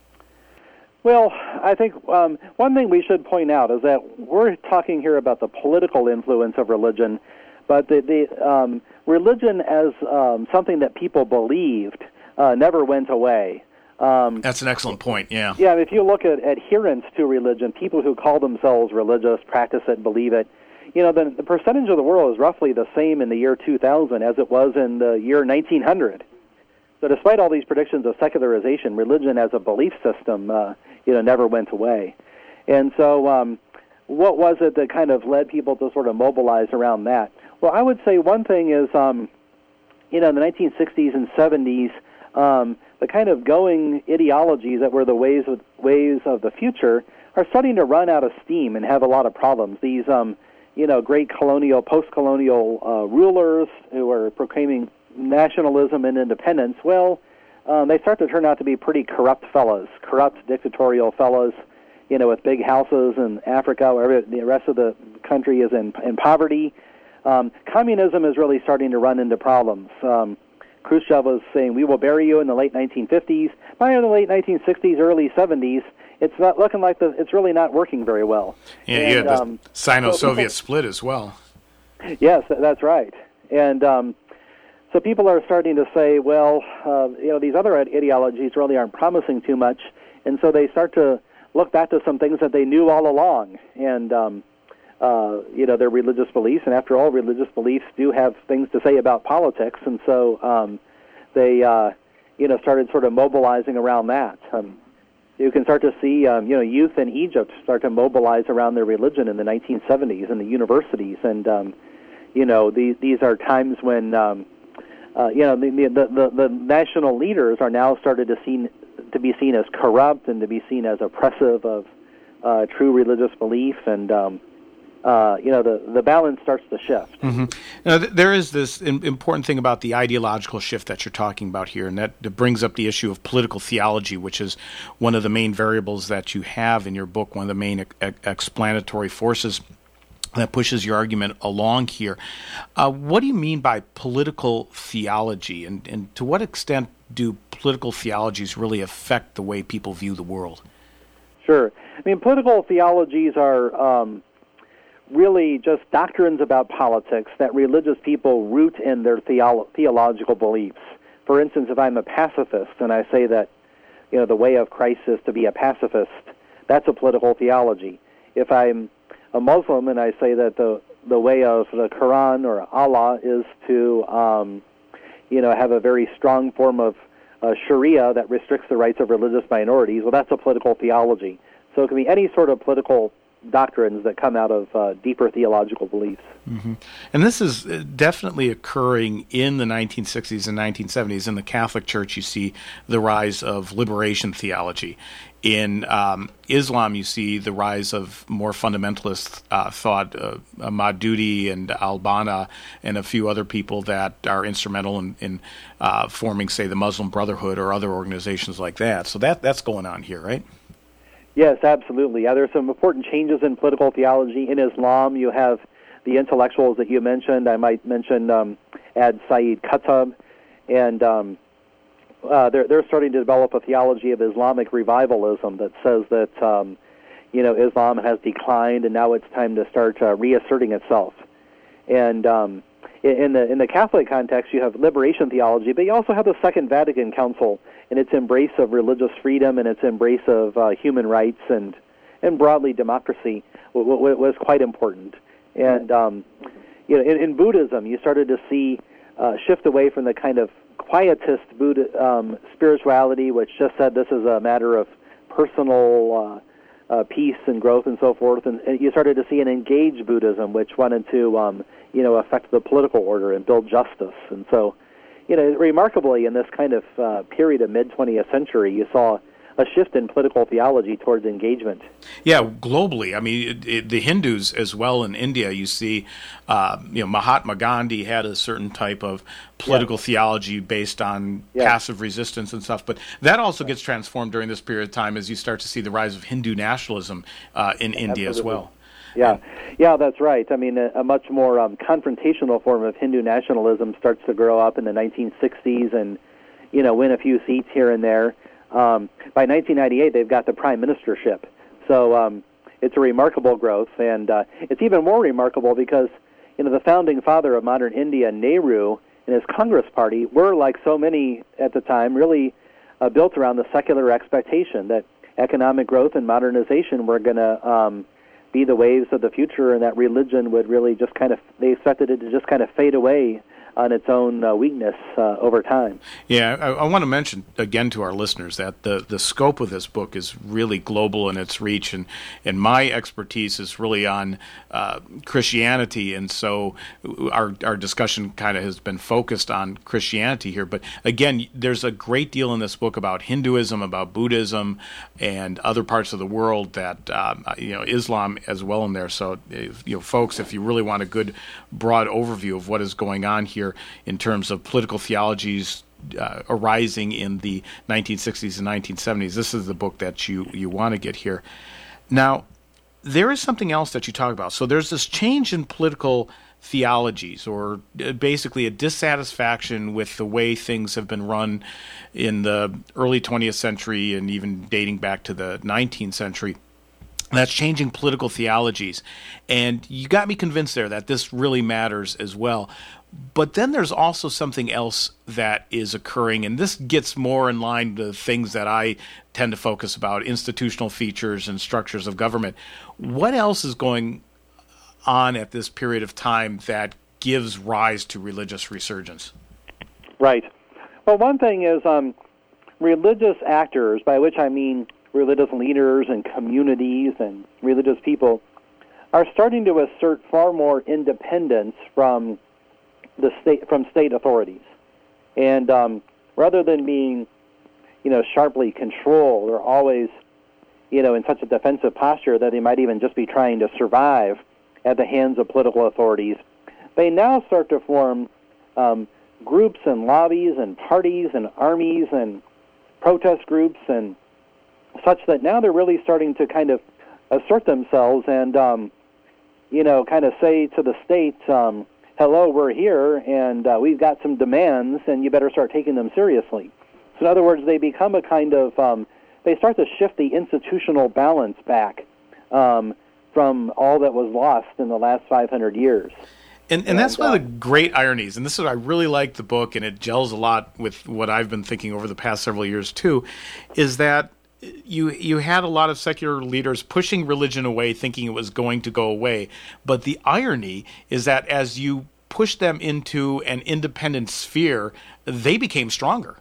Well, I think um, one thing we should point out is that we're talking here about the political influence of religion, but the, the um, religion as um, something that people believed uh, never went away. Um, That's an excellent point, yeah. Yeah, if you look at adherence to religion, people who call themselves religious, practice it, believe it, you know, the, the percentage of the world is roughly the same in the year two thousand as it was in the year nineteen hundred. So despite all these predictions of secularization, religion as a belief system, uh, you know, never went away. And so um, what was it that kind of led people to sort of mobilize around that? Well, I would say one thing is, um, you know, in the nineteen sixties and seventies, um, the kind of going ideologies that were the ways of, ways of the future are starting to run out of steam and have a lot of problems. These, um, you know, great colonial, post-colonial uh, rulers who are proclaiming nationalism and independence, well, um, they start to turn out to be pretty corrupt fellows, corrupt dictatorial fellows, you know, with big houses in Africa, where the rest of the country is in, in poverty. Um, communism is really starting to run into problems. Um, Khrushchev was saying, we will bury you in the late nineteen fifties. By the late nineteen sixties, early seventies, it's not looking like the, it's really not working very well. Yeah, and, you had the um, Sino-Soviet so split as well. Yes, that's right. And um, so people are starting to say, well, uh, you know, these other ideologies really aren't promising too much, and so they start to look back to some things that they knew all along, and um, uh, you know, their religious beliefs. And after all, religious beliefs do have things to say about politics, and so um, they, uh, you know, started sort of mobilizing around that. Um, you can start to see, um, you know, youth in Egypt start to mobilize around their religion in the nineteen seventies in the universities, and um, you know, these these are times when, um, uh, you know, the, the the the national leaders are now started to seen to be seen as corrupt and to be seen as oppressive of uh, true religious belief, and um, uh, you know, the the balance starts to shift. Mm-hmm. Now, th- there is this in- important thing about the ideological shift that you're talking about here, and that, that brings up the issue of political theology, which is one of the main variables that you have in your book, one of the main ex- explanatory forces that pushes your argument along here. Uh, what do you mean by political theology, and, and to what extent do political theologies really affect the way people view the world? Sure. I mean, political theologies are um, really just doctrines about politics that religious people root in their theolo- theological beliefs. For instance, if I'm a pacifist and I say that, you know, the way of Christ is to be a pacifist, that's a political theology. If I'm a Muslim and I say that the the way of the Quran or Allah is to, um, you know, have a very strong form of uh, Sharia that restricts the rights of religious minorities, well, that's a political theology. So it can be any sort of political doctrines that come out of uh, deeper theological beliefs. Mm-hmm. And this is definitely occurring in the nineteen sixties and nineteen seventies. In the Catholic Church, you see the rise of liberation theology. In um, Islam, you see the rise of more fundamentalist uh, thought, uh, Maududi and al-Banna and a few other people that are instrumental in, in uh, forming, say, the Muslim Brotherhood or other organizations like that. So that that's going on here, right? Yes, absolutely. Yeah, there are some important changes in political theology. In Islam, you have the intellectuals that you mentioned. I might mention um, Ad Sayyid Qutb, and um, uh, they're they're starting to develop a theology of Islamic revivalism that says that um, you know, Islam has declined and now it's time to start uh, reasserting itself. And um, in the in the Catholic context, you have liberation theology, but you also have the Second Vatican Council and its embrace of religious freedom and its embrace of uh, human rights and and broadly democracy w- w- was quite important. And um, you know, in, in Buddhism, you started to see uh, shift away from the kind of quietist Buddha um, spirituality, which just said this is a matter of personal uh, uh, peace and growth and so forth. And, and you started to see an engaged Buddhism, which wanted to um, you know, affect the political order and build justice. And so, you know, remarkably, in this kind of uh, period of mid-twentieth century, you saw a shift in political theology towards engagement. Yeah, globally. I mean, it, it, the Hindus as well in India, you see, uh, you know, Mahatma Gandhi had a certain type of political yes. theology based on yes. passive resistance and stuff, but that also gets transformed during this period of time as you start to see the rise of Hindu nationalism uh, in India Absolutely. as well. Yeah, yeah, that's right. I mean, a, a much more um, confrontational form of Hindu nationalism starts to grow up in the nineteen sixties and, you know, win a few seats here and there. Um, by nineteen ninety-eight, they've got the prime ministership. So um, it's a remarkable growth, and uh, it's even more remarkable because, you know, the founding father of modern India, Nehru, and his Congress Party were, like so many at the time, really uh, built around the secular expectation that economic growth and modernization were going to um, be the waves of the future, and that religion would really just kind of, they expected it to just kind of fade away on its own uh, weakness uh, over time. Yeah, I, I want to mention again to our listeners that the, the scope of this book is really global in its reach, and, and my expertise is really on uh, Christianity, and so our our discussion kind of has been focused on Christianity here. But again, there's a great deal in this book about Hinduism, about Buddhism, and other parts of the world that um, you know, Islam as well in there. So, you know, folks, if you really want a good broad overview of what is going on here, here in terms of political theologies uh, arising in the nineteen sixties and nineteen seventies. This is the book that you, you want to get here. Now, there is something else that you talk about. So there's this change in political theologies, or basically a dissatisfaction with the way things have been run in the early twentieth century and even dating back to the nineteenth century. That's changing political theologies. And you got me convinced there that this really matters as well. But then there's also something else that is occurring, and this gets more in line with things that I tend to focus about, institutional features and structures of government. What else is going on at this period of time that gives rise to religious resurgence? Right. Well, one thing is um, religious actors, by which I mean religious leaders and communities and religious people, are starting to assert far more independence from the state, from state authorities, and um, rather than being, you know, sharply controlled or always, you know, in such a defensive posture that they might even just be trying to survive at the hands of political authorities, they now start to form um, groups and lobbies and parties and armies and protest groups and such that now they're really starting to kind of assert themselves and, um, you know, kind of say to the state, um, hello, we're here, and uh, we've got some demands, and you better start taking them seriously. So in other words, they become a kind of, um, they start to shift the institutional balance back um, from all that was lost in the last five hundred years. And, and, and that's uh, one of the great ironies, and this is, I really like the book, and it gels a lot with what I've been thinking over the past several years too, is that you you had a lot of secular leaders pushing religion away, thinking it was going to go away. But the irony is that as you push them into an independent sphere, they became stronger.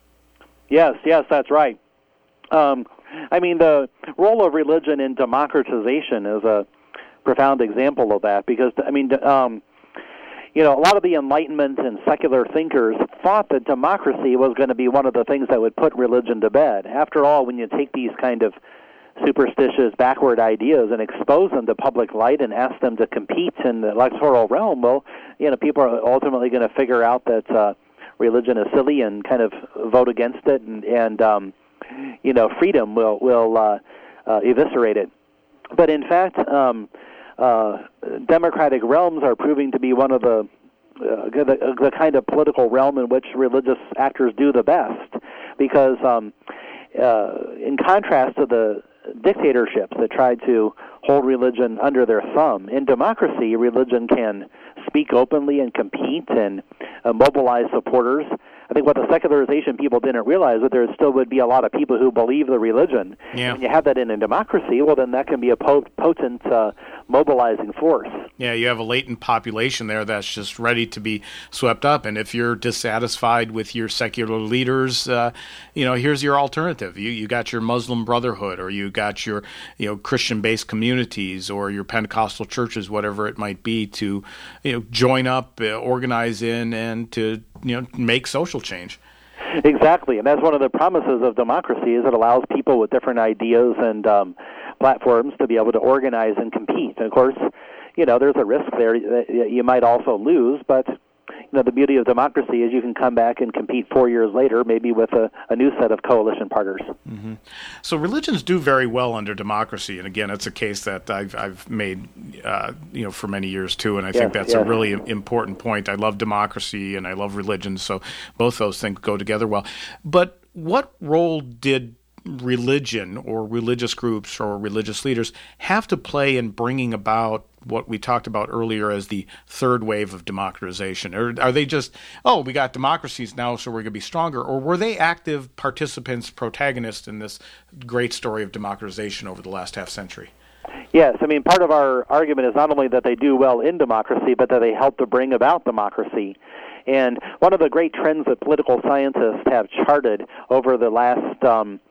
Yes, yes, that's right. Um, I mean, the role of religion in democratization is a profound example of that, because, I mean, um, you know, a lot of the Enlightenment and secular thinkers thought that democracy was going to be one of the things that would put religion to bed. After all, when you take these kind of superstitious, backward ideas and expose them to public light and ask them to compete in the electoral realm, well, you know, people are ultimately going to figure out that uh, religion is silly and kind of vote against it, and, and um, you know, freedom will will uh, uh, eviscerate it. But in fact, um, uh, democratic realms are proving to be one of the uh, the, the kind of political realm in which religious actors do the best, because um, uh, in contrast to the dictatorships that tried to hold religion under their thumb, in democracy, religion can speak openly and compete and uh, mobilize supporters. I think what the secularization people didn't realize that there still would be a lot of people who believe the religion. Yeah. When you have that in a democracy, well, then that can be a potent uh, mobilizing force. Yeah, you have a latent population there that's just ready to be swept up. And if you're dissatisfied with your secular leaders, uh, you know, here's your alternative. You you got your Muslim Brotherhood, or you got your, you know, Christian-based communities, or your Pentecostal churches, whatever it might be, to, you know, join up, uh, organize in, and to, you know, make social change. Exactly, and that's one of the promises of democracy, is it allows people with different ideas and um, platforms to be able to organize and compete. And of course, you know, there's a risk there that you might also lose, but you know, the beauty of democracy is you can come back and compete four years later, maybe with a, a new set of coalition partners. Mm-hmm. So religions do very well under democracy, and again, it's a case that I've I've made, uh, you know, for many years too, and I think yes, that's yes. a really important point. I love democracy and I love religion, so both those things go together well. But what role did religion or religious groups or religious leaders have to play in bringing about what we talked about earlier as the third wave of democratization? Or are they just, oh, we got democracies now, so we're going to be stronger? Or were they active participants, protagonists in this great story of democratization over the last half century? Yes, I mean, part of our argument is not only that they do well in democracy, but that they help to bring about democracy. And one of the great trends that political scientists have charted over the last um,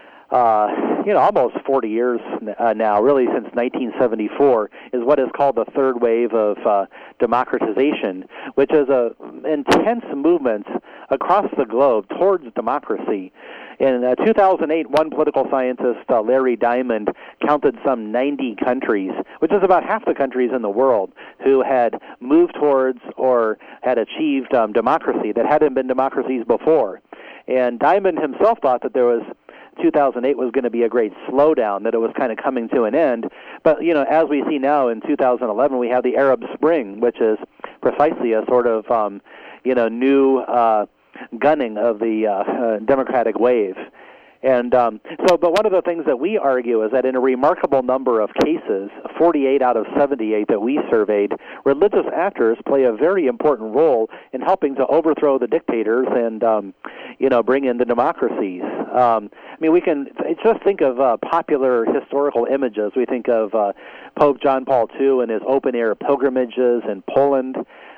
Uh, you know, almost forty years uh, now, really since nineteen seventy-four, is what is called the third wave of uh, democratization, which is a intense movement across the globe towards democracy. In uh, two thousand eight, one political scientist, uh, Larry Diamond, counted some ninety countries, which is about half the countries in the world, who had moved towards or had achieved um, democracy that hadn't been democracies before. And Diamond himself thought that there was two thousand eight was going to be a great slowdown, that it was kind of coming to an end. But, you know, as we see now in two thousand eleven, we have the Arab Spring, which is precisely a sort of, um, you know, new uh, gunning of the uh, uh, democratic wave. And um, so, but one of the things that we argue is that in a remarkable number of cases, forty-eight out of seventy-eight that we surveyed, religious actors play a very important role in helping to overthrow the dictators and, um, you know, bring in the democracies. Um, I mean, we can just think of uh, popular historical images. We think of uh, Pope John Paul the Second and his open-air pilgrimages in Poland.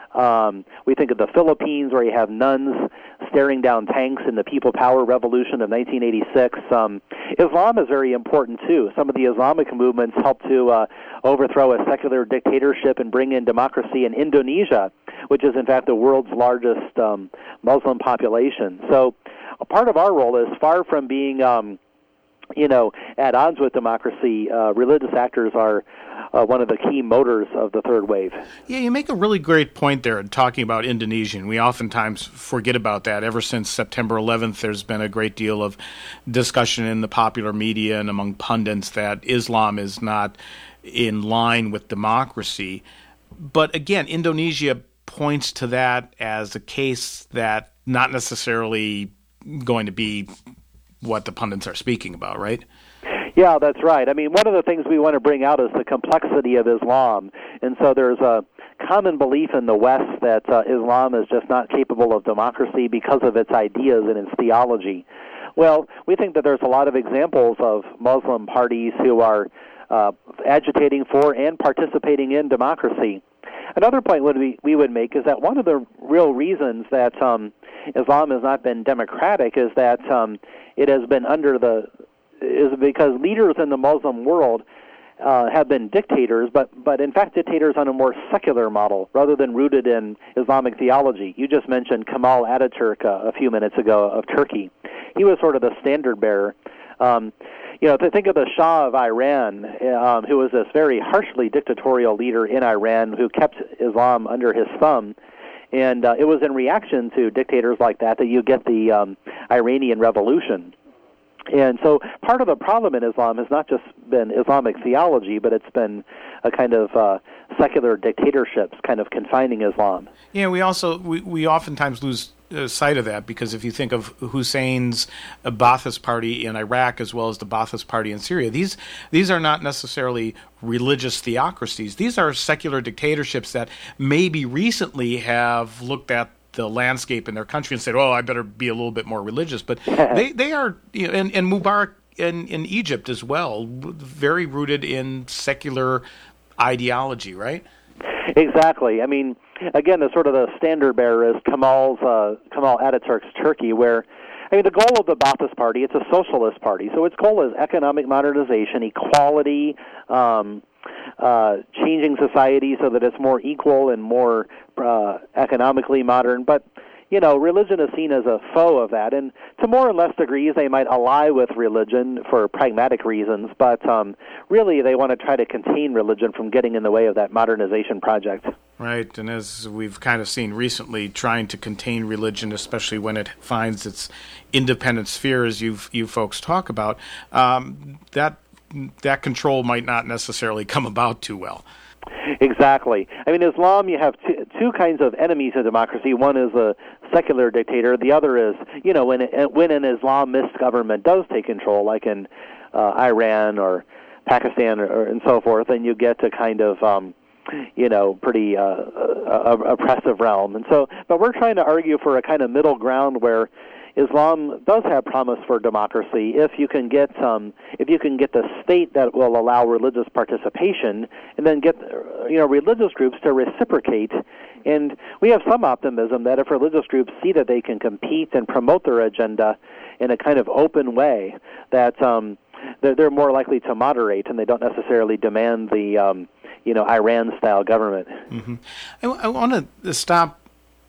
Um, we think of the Philippines, where you have nuns staring down tanks in the People Power Revolution of nineteen eighty-six. Um, Islam is very important, too. Some of the Islamic movements helped to uh, overthrow a secular dictatorship and bring in democracy in Indonesia, which is, in fact, the world's largest um, Muslim population. So a part of our role is far from being um, you know, at odds with democracy. Uh, religious actors are uh, one of the key motors of the third wave. Yeah, you make a really great point there talking about Indonesia, and we oftentimes forget about that. Ever since September eleventh, there's been a great deal of discussion in the popular media and among pundits that Islam is not in line with democracy. But again, Indonesia points to that as a case that not necessarily going to be what the pundits are speaking about, right? Yeah, that's right. I mean, one of the things we want to bring out is the complexity of Islam. And so there's a common belief in the West that uh, Islam is just not capable of democracy because of its ideas and its theology. Well, we think that there's a lot of examples of Muslim parties who are uh, agitating for and participating in democracy. Another point would we, we would make is that one of the real reasons that um, Islam has not been democratic is that um, it has been under the is because leaders in the Muslim world uh, have been dictators, but but in fact dictators on a more secular model rather than rooted in Islamic theology. You just mentioned Kemal Ataturk uh, a few minutes ago of Turkey. He was sort of the standard bearer. Um, you know, to think of the Shah of Iran, um, who was this very harshly dictatorial leader in Iran who kept Islam under his thumb. And uh, it was in reaction to dictators like that that you get the um, Iranian Revolution. And so part of the problem in Islam has not just been Islamic theology, but it's been a kind of uh, secular dictatorships kind of confining Islam. Yeah, we also, we, we oftentimes lose uh, sight of that, because if you think of Hussein's uh, Ba'athist Party in Iraq as well as the Ba'athist Party in Syria, these these are not necessarily religious theocracies. These are secular dictatorships that maybe recently have looked at the landscape in their country and said, "Oh, I better be a little bit more religious." But they they are, you know, and, and Mubarak in, in Egypt as well, very rooted in secular ideology, right? Exactly. I mean, again, the sort of the standard bearer is Kemal's uh, Kemal Ataturk's Turkey, where I mean, the goal of the Ba'athist Party, it's a socialist party, so its goal is economic modernization, equality, um, uh, changing society so that it's more equal and more uh, economically modern. But, you know, religion is seen as a foe of that, and to more or less degrees they might ally with religion for pragmatic reasons, but um, really they want to try to contain religion from getting in the way of that modernization project. Right, and as we've kind of seen recently, trying to contain religion, especially when it finds its independent sphere, as you you folks talk about, um, that that control might not necessarily come about too well. Exactly. I mean, Islam, you have two, two kinds of enemies of democracy. One is a secular dictator. The other is, you know, when when an Islamist government does take control, like in uh, Iran or Pakistan or, or and so forth, then you get to kind of um, you know, pretty uh, uh, oppressive realm. And so, but we're trying to argue for a kind of middle ground where Islam does have promise for democracy if you can get um, if you can get the state that will allow religious participation, and then get you know religious groups to reciprocate. And we have some optimism that if religious groups see that they can compete and promote their agenda in a kind of open way, that um, they're, they're more likely to moderate, and they don't necessarily demand the um, you know Iran-style government. Mm-hmm. I, I want to stop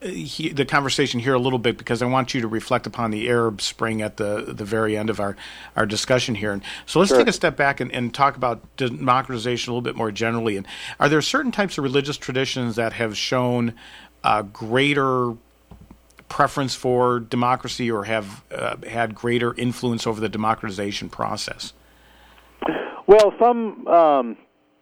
he, the conversation here a little bit because I want you to reflect upon the Arab Spring at the the very end of our, our discussion here. And so let's sure. take a step back and, and talk about democratization a little bit more generally. And are there certain types of religious traditions that have shown uh, greater preference for democracy or have uh, had greater influence over the democratization process? Well, some, um,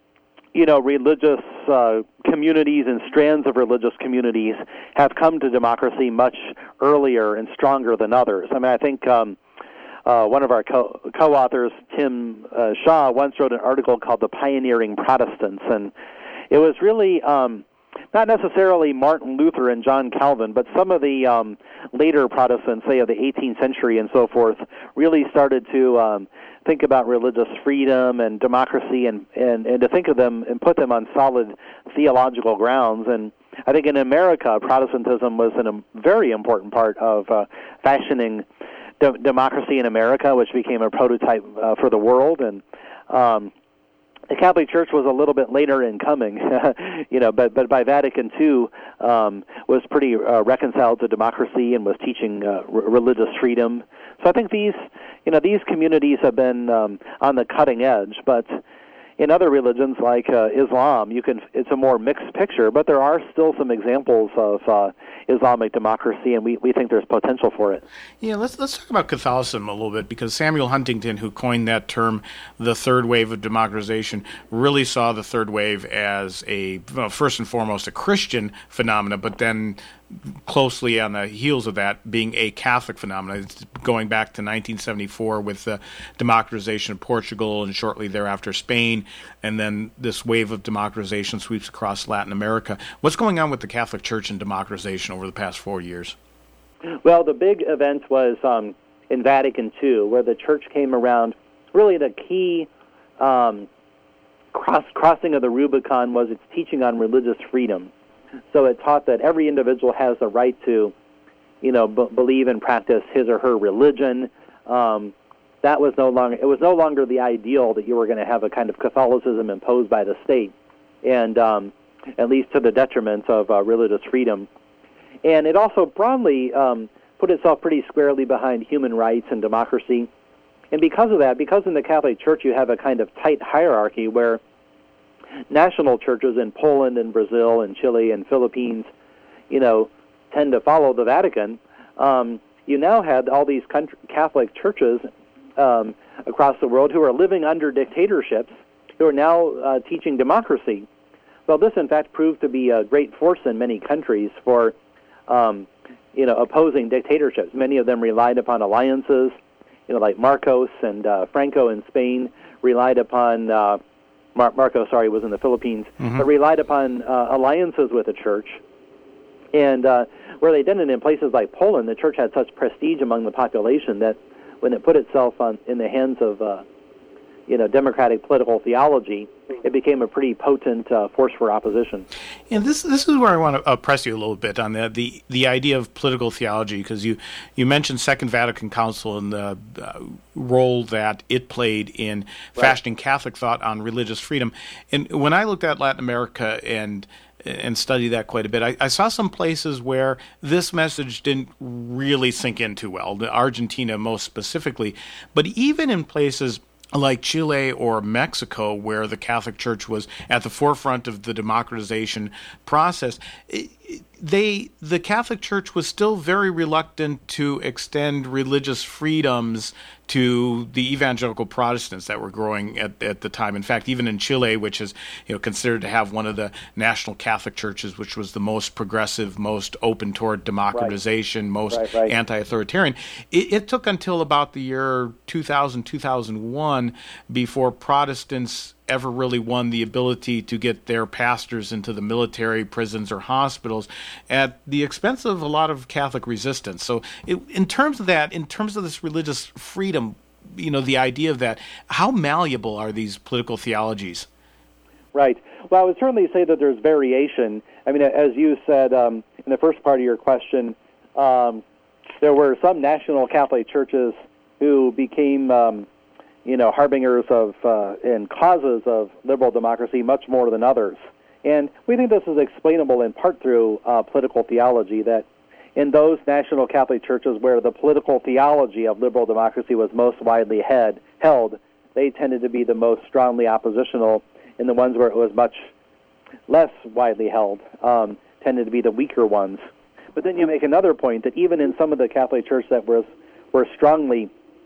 you know, religious uh, communities and strands of religious communities have come to democracy much earlier and stronger than others. I mean, I think um, uh, one of our co- co-authors, Tim uh, Shaw, once wrote an article called The Pioneering Protestants, and it was really um, not necessarily Martin Luther and John Calvin, but some of the um, later Protestants, say of the eighteenth century and so forth, really started to um, think about religious freedom and democracy and, and, and to think of them and put them on solid theological grounds. And I think in America, Protestantism was an, a very important part of uh, fashioning de- democracy in America, which became a prototype uh, for the world. And um, the Catholic Church was a little bit later in coming, you know, but but by Vatican Two um, was pretty uh, reconciled to democracy and was teaching uh, r- religious freedom. So I think these, you know, these communities have been um, on the cutting edge. But in other religions like uh, Islam, you can it's a more mixed picture. But there are still some examples of uh, Islamic democracy, and we, we think there's potential for it. Yeah, let's let's talk about Catholicism a little bit, because Samuel Huntington, who coined that term, the third wave of democratization, really saw the third wave as a well, first and foremost a Christian phenomena, but then closely on the heels of that being a Catholic phenomenon, it's going back to nineteen seventy-four with the democratization of Portugal and shortly thereafter Spain, and then this wave of democratization sweeps across Latin America. What's going on with the Catholic Church and democratization over the past four years? Well, the big event was um, in Vatican Two, where the Church came around. Really the key um, cross, crossing of the Rubicon was its teaching on religious freedom. So it taught that every individual has the right to, you know, b- believe and practice his or her religion. Um, that was no longer it was no longer the ideal that you were going to have a kind of Catholicism imposed by the state, and um, at least to the detriment of uh, religious freedom. And it also broadly um, put itself pretty squarely behind human rights and democracy. And because of that, because in the Catholic Church you have a kind of tight hierarchy where national churches in Poland and Brazil and Chile and Philippines, you know, tend to follow the Vatican. Um, you now had all these country, Catholic churches um, across the world who are living under dictatorships, who are now uh, teaching democracy. Well, this in fact proved to be a great force in many countries for, um, you know, opposing dictatorships. Many of them relied upon alliances, you know, like Marcos and uh, Franco in Spain relied upon. Uh, Mar- Marco, sorry, was in the Philippines, mm-hmm. but relied upon uh, alliances with the church. And uh, where they didn't, in places like Poland, the church had such prestige among the population that when it put itself on, in the hands of, uh, you know, democratic political theology, it became a pretty potent uh, force for opposition. And this this is where I want to uh, press you a little bit on the the, the idea of political theology, because you, you mentioned Second Vatican Council and the uh, role that it played in right. fashioning Catholic thought on religious freedom. And when I looked at Latin America and and studied that quite a bit, I, I saw some places where this message didn't really sink in too well, Argentina most specifically. But even in places like Chile or Mexico, where the Catholic Church was at the forefront of the democratization process, they the Catholic Church was still very reluctant to extend religious freedoms to the evangelical Protestants that were growing at, at the time. In fact, even in Chile, which is you know considered to have one of the national Catholic churches, which was the most progressive, most open toward democratization, right. most right, right. anti-authoritarian, it, it took until about the year two thousand, two thousand one before Protestants ever really won the ability to get their pastors into the military, prisons, or hospitals at the expense of a lot of Catholic resistance. So it, in terms of that, in terms of this religious freedom, you know, the idea of that, how malleable are these political theologies? Right. Well, I would certainly say that there's variation. I mean, as you said um, in the first part of your question, um, there were some national Catholic churches who became um, you know, harbingers of uh, and causes of liberal democracy much more than others. And we think this is explainable in part through uh, political theology, that in those national Catholic churches where the political theology of liberal democracy was most widely head, held, they tended to be the most strongly oppositional, and the ones where it was much less widely held um, tended to be the weaker ones. But then you make another point that even in some of the Catholic Church that was were strongly,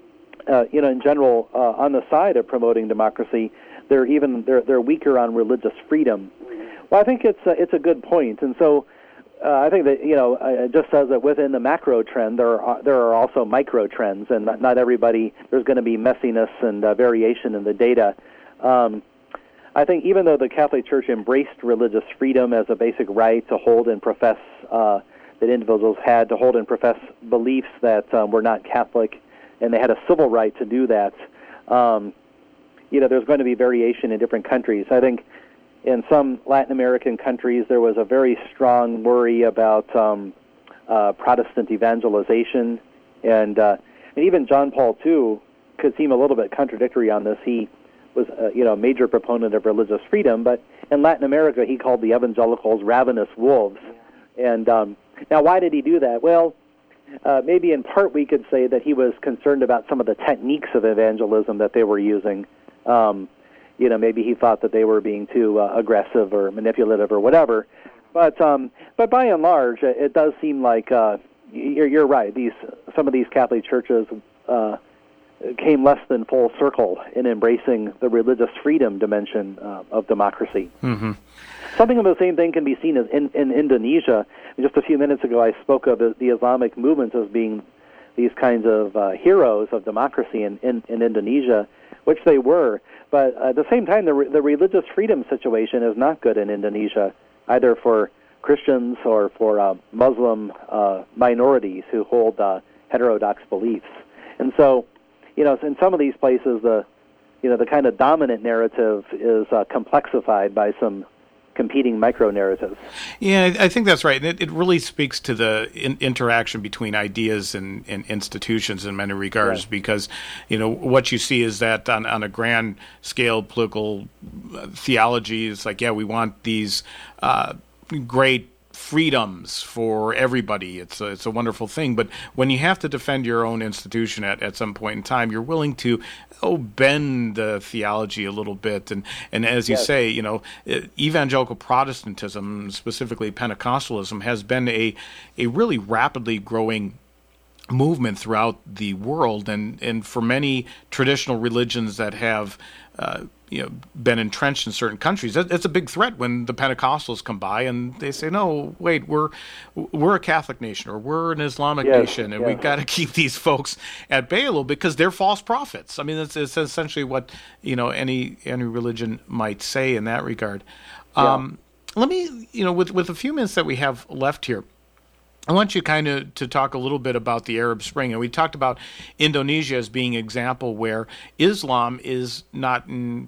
uh, you know, in general, uh, on the side of promoting democracy, they're even they're they're weaker on religious freedom. Well, I think it's a, it's a good point, and so uh, I think that you know it just says that within the macro trend there are there are also micro trends, and not, not everybody there's going to be messiness and uh, variation in the data. Um, I think even though the Catholic Church embraced religious freedom as a basic right to hold and profess uh, that individuals had to hold and profess beliefs that um, were not Catholic, and they had a civil right to do that. Um, you know, there's going to be variation in different countries. I think in some Latin American countries there was a very strong worry about um, uh, Protestant evangelization, and uh, and even John Paul the Second could seem a little bit contradictory on this. He was uh, you know a major proponent of religious freedom, but in Latin America he called the evangelicals ravenous wolves. And um, now, why did he do that? Well, uh, maybe in part we could say that he was concerned about some of the techniques of evangelism that they were using. Um, you know, maybe he thought that they were being too uh, aggressive or manipulative or whatever. But um, but by and large, it does seem like uh, you're, you're right. These some of these Catholic churches uh, came less than full circle in embracing the religious freedom dimension uh, of democracy. Mm-hmm. Something of the same thing can be seen as in, in Indonesia. Just a few minutes ago, I spoke of the, the Islamic movements as being these kinds of uh, heroes of democracy in, in, in Indonesia, which they were. But at the same time, the, re- the religious freedom situation is not good in Indonesia, either for Christians or for uh, Muslim uh, minorities who hold uh, heterodox beliefs. And so, you know, in some of these places, the you know the kind of dominant narrative is uh, complexified by some competing micro-narratives. Yeah, I think that's right. It, it really speaks to the in, interaction between ideas and, and institutions in many regards, yeah. Because, you know, what you see is that on, on a grand scale political theology, it's like, yeah, we want these uh, great freedoms for everybody. It's a, it's a wonderful thing. But when you have to defend your own institution at, at some point in time, you're willing to oh, bend the theology a little bit. And, and as you yes. say, you know, evangelical Protestantism, specifically Pentecostalism, has been a, a really rapidly growing movement throughout the world. And, and for many traditional religions that have uh, you know, been entrenched in certain countries, that, it's a big threat when the Pentecostals come by and they say, no, wait, we're we're a Catholic nation or we're an Islamic yes, nation, and yes. we've got to keep these folks at bay a little because they're false prophets. I mean, it's, it's essentially what, you know, any any religion might say in that regard. Yeah. Um, let me, you know, with, with a few minutes that we have left here, I want you kind of to talk a little bit about the Arab Spring. And we talked about Indonesia as being an example where Islam is not in,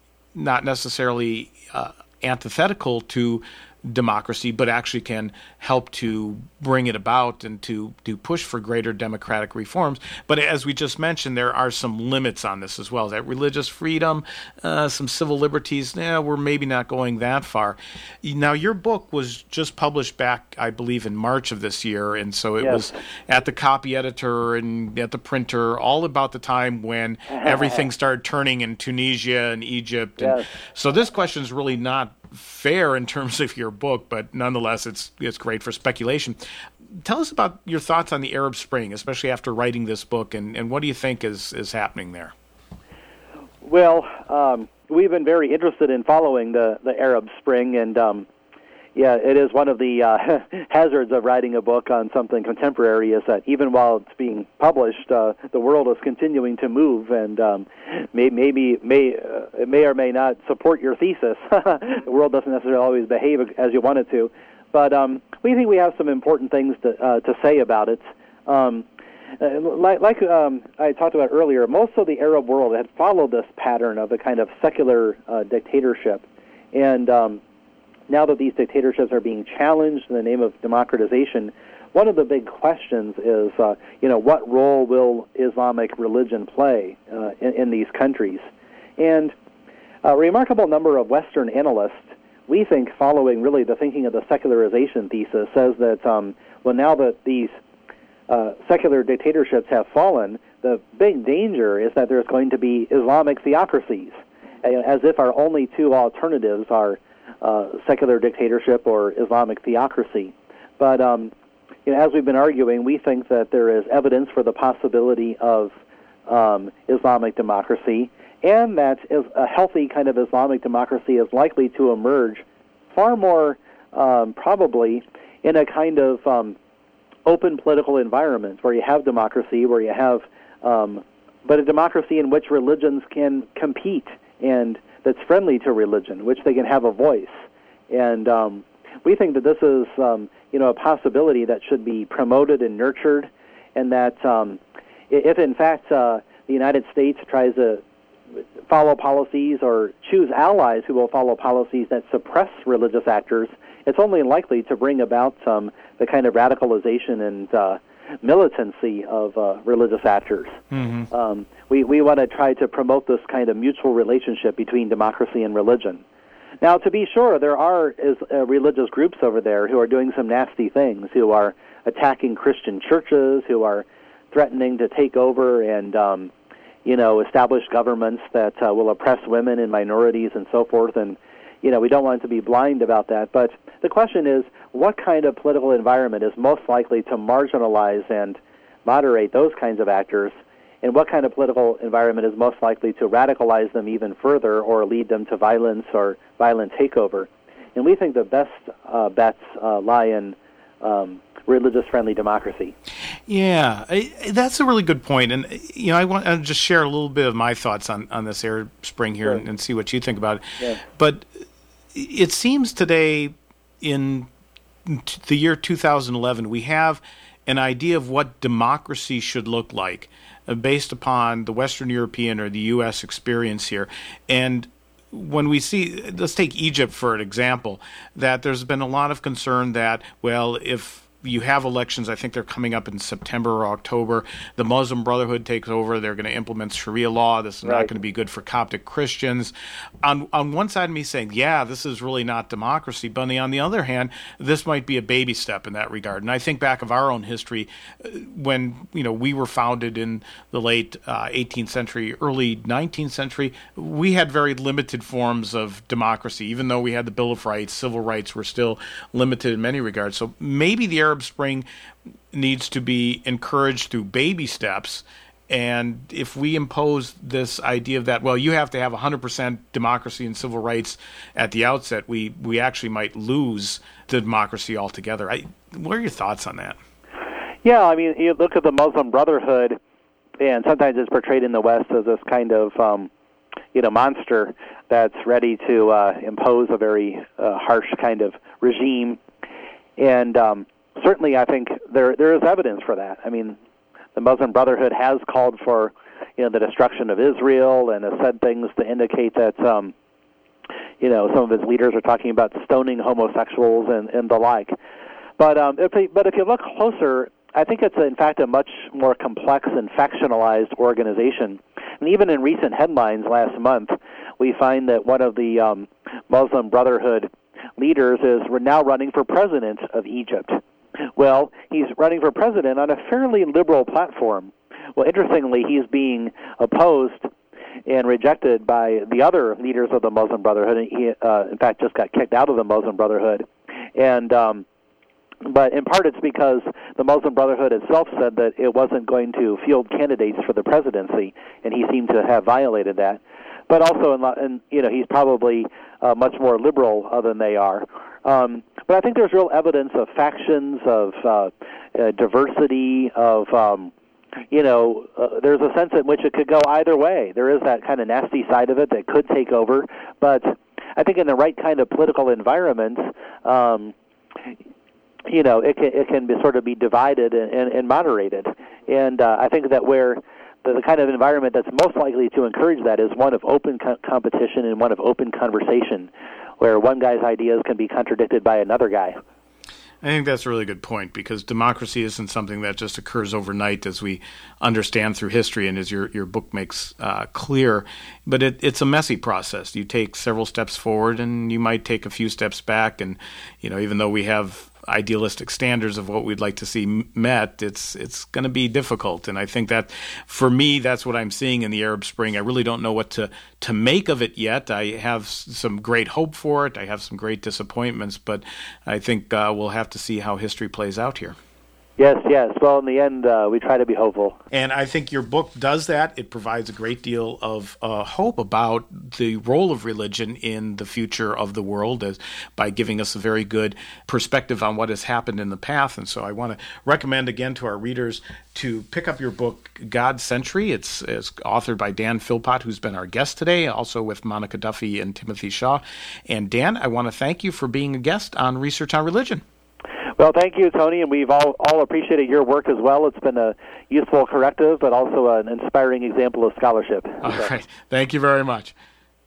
not necessarily uh, antithetical to democracy, but actually can help to bring it about and to, to push for greater democratic reforms. But as we just mentioned, there are some limits on this as well. That religious freedom, uh, some civil liberties, yeah, we're maybe not going that far. Now, your book was just published back, I believe, in March of this year, and so it yes. was at the copy editor and at the printer, all about the time when everything started turning in Tunisia and Egypt. And yes. So this question is really not fair in terms of your book, but nonetheless, it's it's great for speculation. Tell us about your thoughts on the Arab Spring, especially after writing this book, and, and what do you think is, is happening there? Well, um, we've been very interested in following the, the Arab Spring, and um, yeah, it is one of the uh, hazards of writing a book on something contemporary is that even while it's being published, uh, the world is continuing to move, and um, may, maybe may uh, it may or may not support your thesis. The world doesn't necessarily always behave as you want it to, but um, we think we have some important things to uh, to say about it. Um, uh, like like um, I talked about earlier, most of the Arab world had followed this pattern of a kind of secular uh, dictatorship, and um, now that these dictatorships are being challenged in the name of democratization, one of the big questions is, uh, you know, what role will Islamic religion play uh, in, in these countries? And a remarkable number of Western analysts we think, following really the thinking of the secularization thesis, says that, um, well, now that these uh, secular dictatorships have fallen, the big danger is that there's going to be Islamic theocracies, as if our only two alternatives are uh, secular dictatorship or Islamic theocracy. But um, you know, as we've been arguing, we think that there is evidence for the possibility of um, Islamic democracy, and that is a healthy kind of Islamic democracy is likely to emerge far more um, probably in a kind of um, open political environment where you have democracy, where you have, um, but a democracy in which religions can compete and that's friendly to religion, which they can have a voice. And um, we think that this is, um, you know, a possibility that should be promoted and nurtured, and that um, if, in fact, uh, the United States tries to follow policies or choose allies who will follow policies that suppress religious actors, it's only likely to bring about um, the kind of radicalization and uh, militancy of uh, religious actors. Mm-hmm. Um, we, we want to try to promote this kind of mutual relationship between democracy and religion. Now, to be sure, there are is, uh, religious groups over there who are doing some nasty things, who are attacking Christian churches, who are threatening to take over and, um, you know, establish governments that uh, will oppress women and minorities and so forth. And, you know, we don't want to be blind about that. But the question is, what kind of political environment is most likely to marginalize and moderate those kinds of actors, and what kind of political environment is most likely to radicalize them even further or lead them to violence or violent takeover? And we think the best uh, bets uh, lie in um, religious-friendly democracy. Yeah, I, that's a really good point. And, you know, I want to just share a little bit of my thoughts on, on this Arab Spring here, sure, and, and see what you think about it. Yeah. But it seems today, in the year two thousand eleven, we have an idea of what democracy should look like uh, based upon the Western European or the U S experience here. And when we see, let's take Egypt for an example, that there's been a lot of concern that, well, if you have elections, I think they're coming up in September or October, the Muslim Brotherhood takes over, they're going to implement Sharia law, this is right. not going to be good for Coptic Christians. On on one side of me saying, yeah, this is really not democracy, but on the other hand, this might be a baby step in that regard. And I think back of our own history, when you know we were founded in the late uh, eighteenth century, early nineteenth century, we had very limited forms of democracy. Even though we had the Bill of Rights, civil rights were still limited in many regards. So maybe the Arab Spring needs to be encouraged through baby steps, and if we impose this idea of that, well, you have to have one hundred percent democracy and civil rights at the outset, we, we actually might lose the democracy altogether. I, what are your thoughts on that? Yeah, I mean, you look at the Muslim Brotherhood, and sometimes it's portrayed in the West as this kind of, um, you know, monster that's ready to uh, impose a very uh, harsh kind of regime, and um, certainly, I think there there is evidence for that. I mean, the Muslim Brotherhood has called for, you know, the destruction of Israel, and has said things to indicate that, um, you know, some of its leaders are talking about stoning homosexuals and, and the like. But um, if they, but if you look closer, I think it's in fact a much more complex and factionalized organization. And even in recent headlines last month, we find that one of the um, Muslim Brotherhood leaders is now running for president of Egypt. Well, he's running for president on a fairly liberal platform. Well, interestingly, he's being opposed and rejected by the other leaders of the Muslim Brotherhood. He, uh, in fact, just got kicked out of the Muslim Brotherhood. And um, but in part it's because the Muslim Brotherhood itself said that it wasn't going to field candidates for the presidency, and he seemed to have violated that. But also, in, in, you know, he's probably uh, much more liberal uh, than they are. Um, but I think there's real evidence of factions, of uh, uh, diversity, of, um, you know, uh, there's a sense in which it could go either way. There is that kind of nasty side of it that could take over. But I think in the right kind of political environment, um, you know, it can, it can be sort of be divided and, and, and moderated. And uh, I think that where the, the kind of environment that's most likely to encourage that is one of open co- competition and one of open conversation, where one guy's ideas can be contradicted by another guy. I think that's a really good point, because democracy isn't something that just occurs overnight, as we understand through history and as your, your book makes uh, clear. But it, it's a messy process. You take several steps forward and you might take a few steps back. And, you know, even though we have idealistic standards of what we'd like to see met, it's it's going to be difficult. And I think that, for me, that's what I'm seeing in the Arab Spring. I really don't know what to, to make of it yet. I have some great hope for it. I have some great disappointments, but I think uh, we'll have to see how history plays out here. Yes, yes. Well, in the end, uh, we try to be hopeful. And I think your book does that. It provides a great deal of uh, hope about the role of religion in the future of the world, as by giving us a very good perspective on what has happened in the past. And so I want to recommend again to our readers to pick up your book, God's Century. It's, it's authored by Dan Philpott, who's been our guest today, also with Monica Duffy and Timothy Shaw. And Dan, I want to thank you for being a guest on Research on Religion. Well, thank you, Tony, and we've all, all appreciated your work as well. It's been a useful corrective, but also an inspiring example of scholarship. All right. Thank you very much.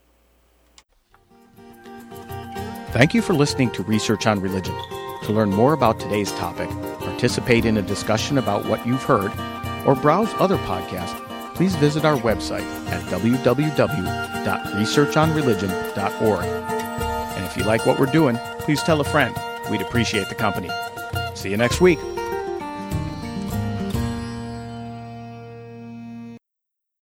Thank you for listening to Research on Religion. To learn more about today's topic, participate in a discussion about what you've heard, or browse other podcasts, please visit our website at w w w dot research on religion dot org. And if you like what we're doing, please tell a friend. We'd appreciate the company. See you next week.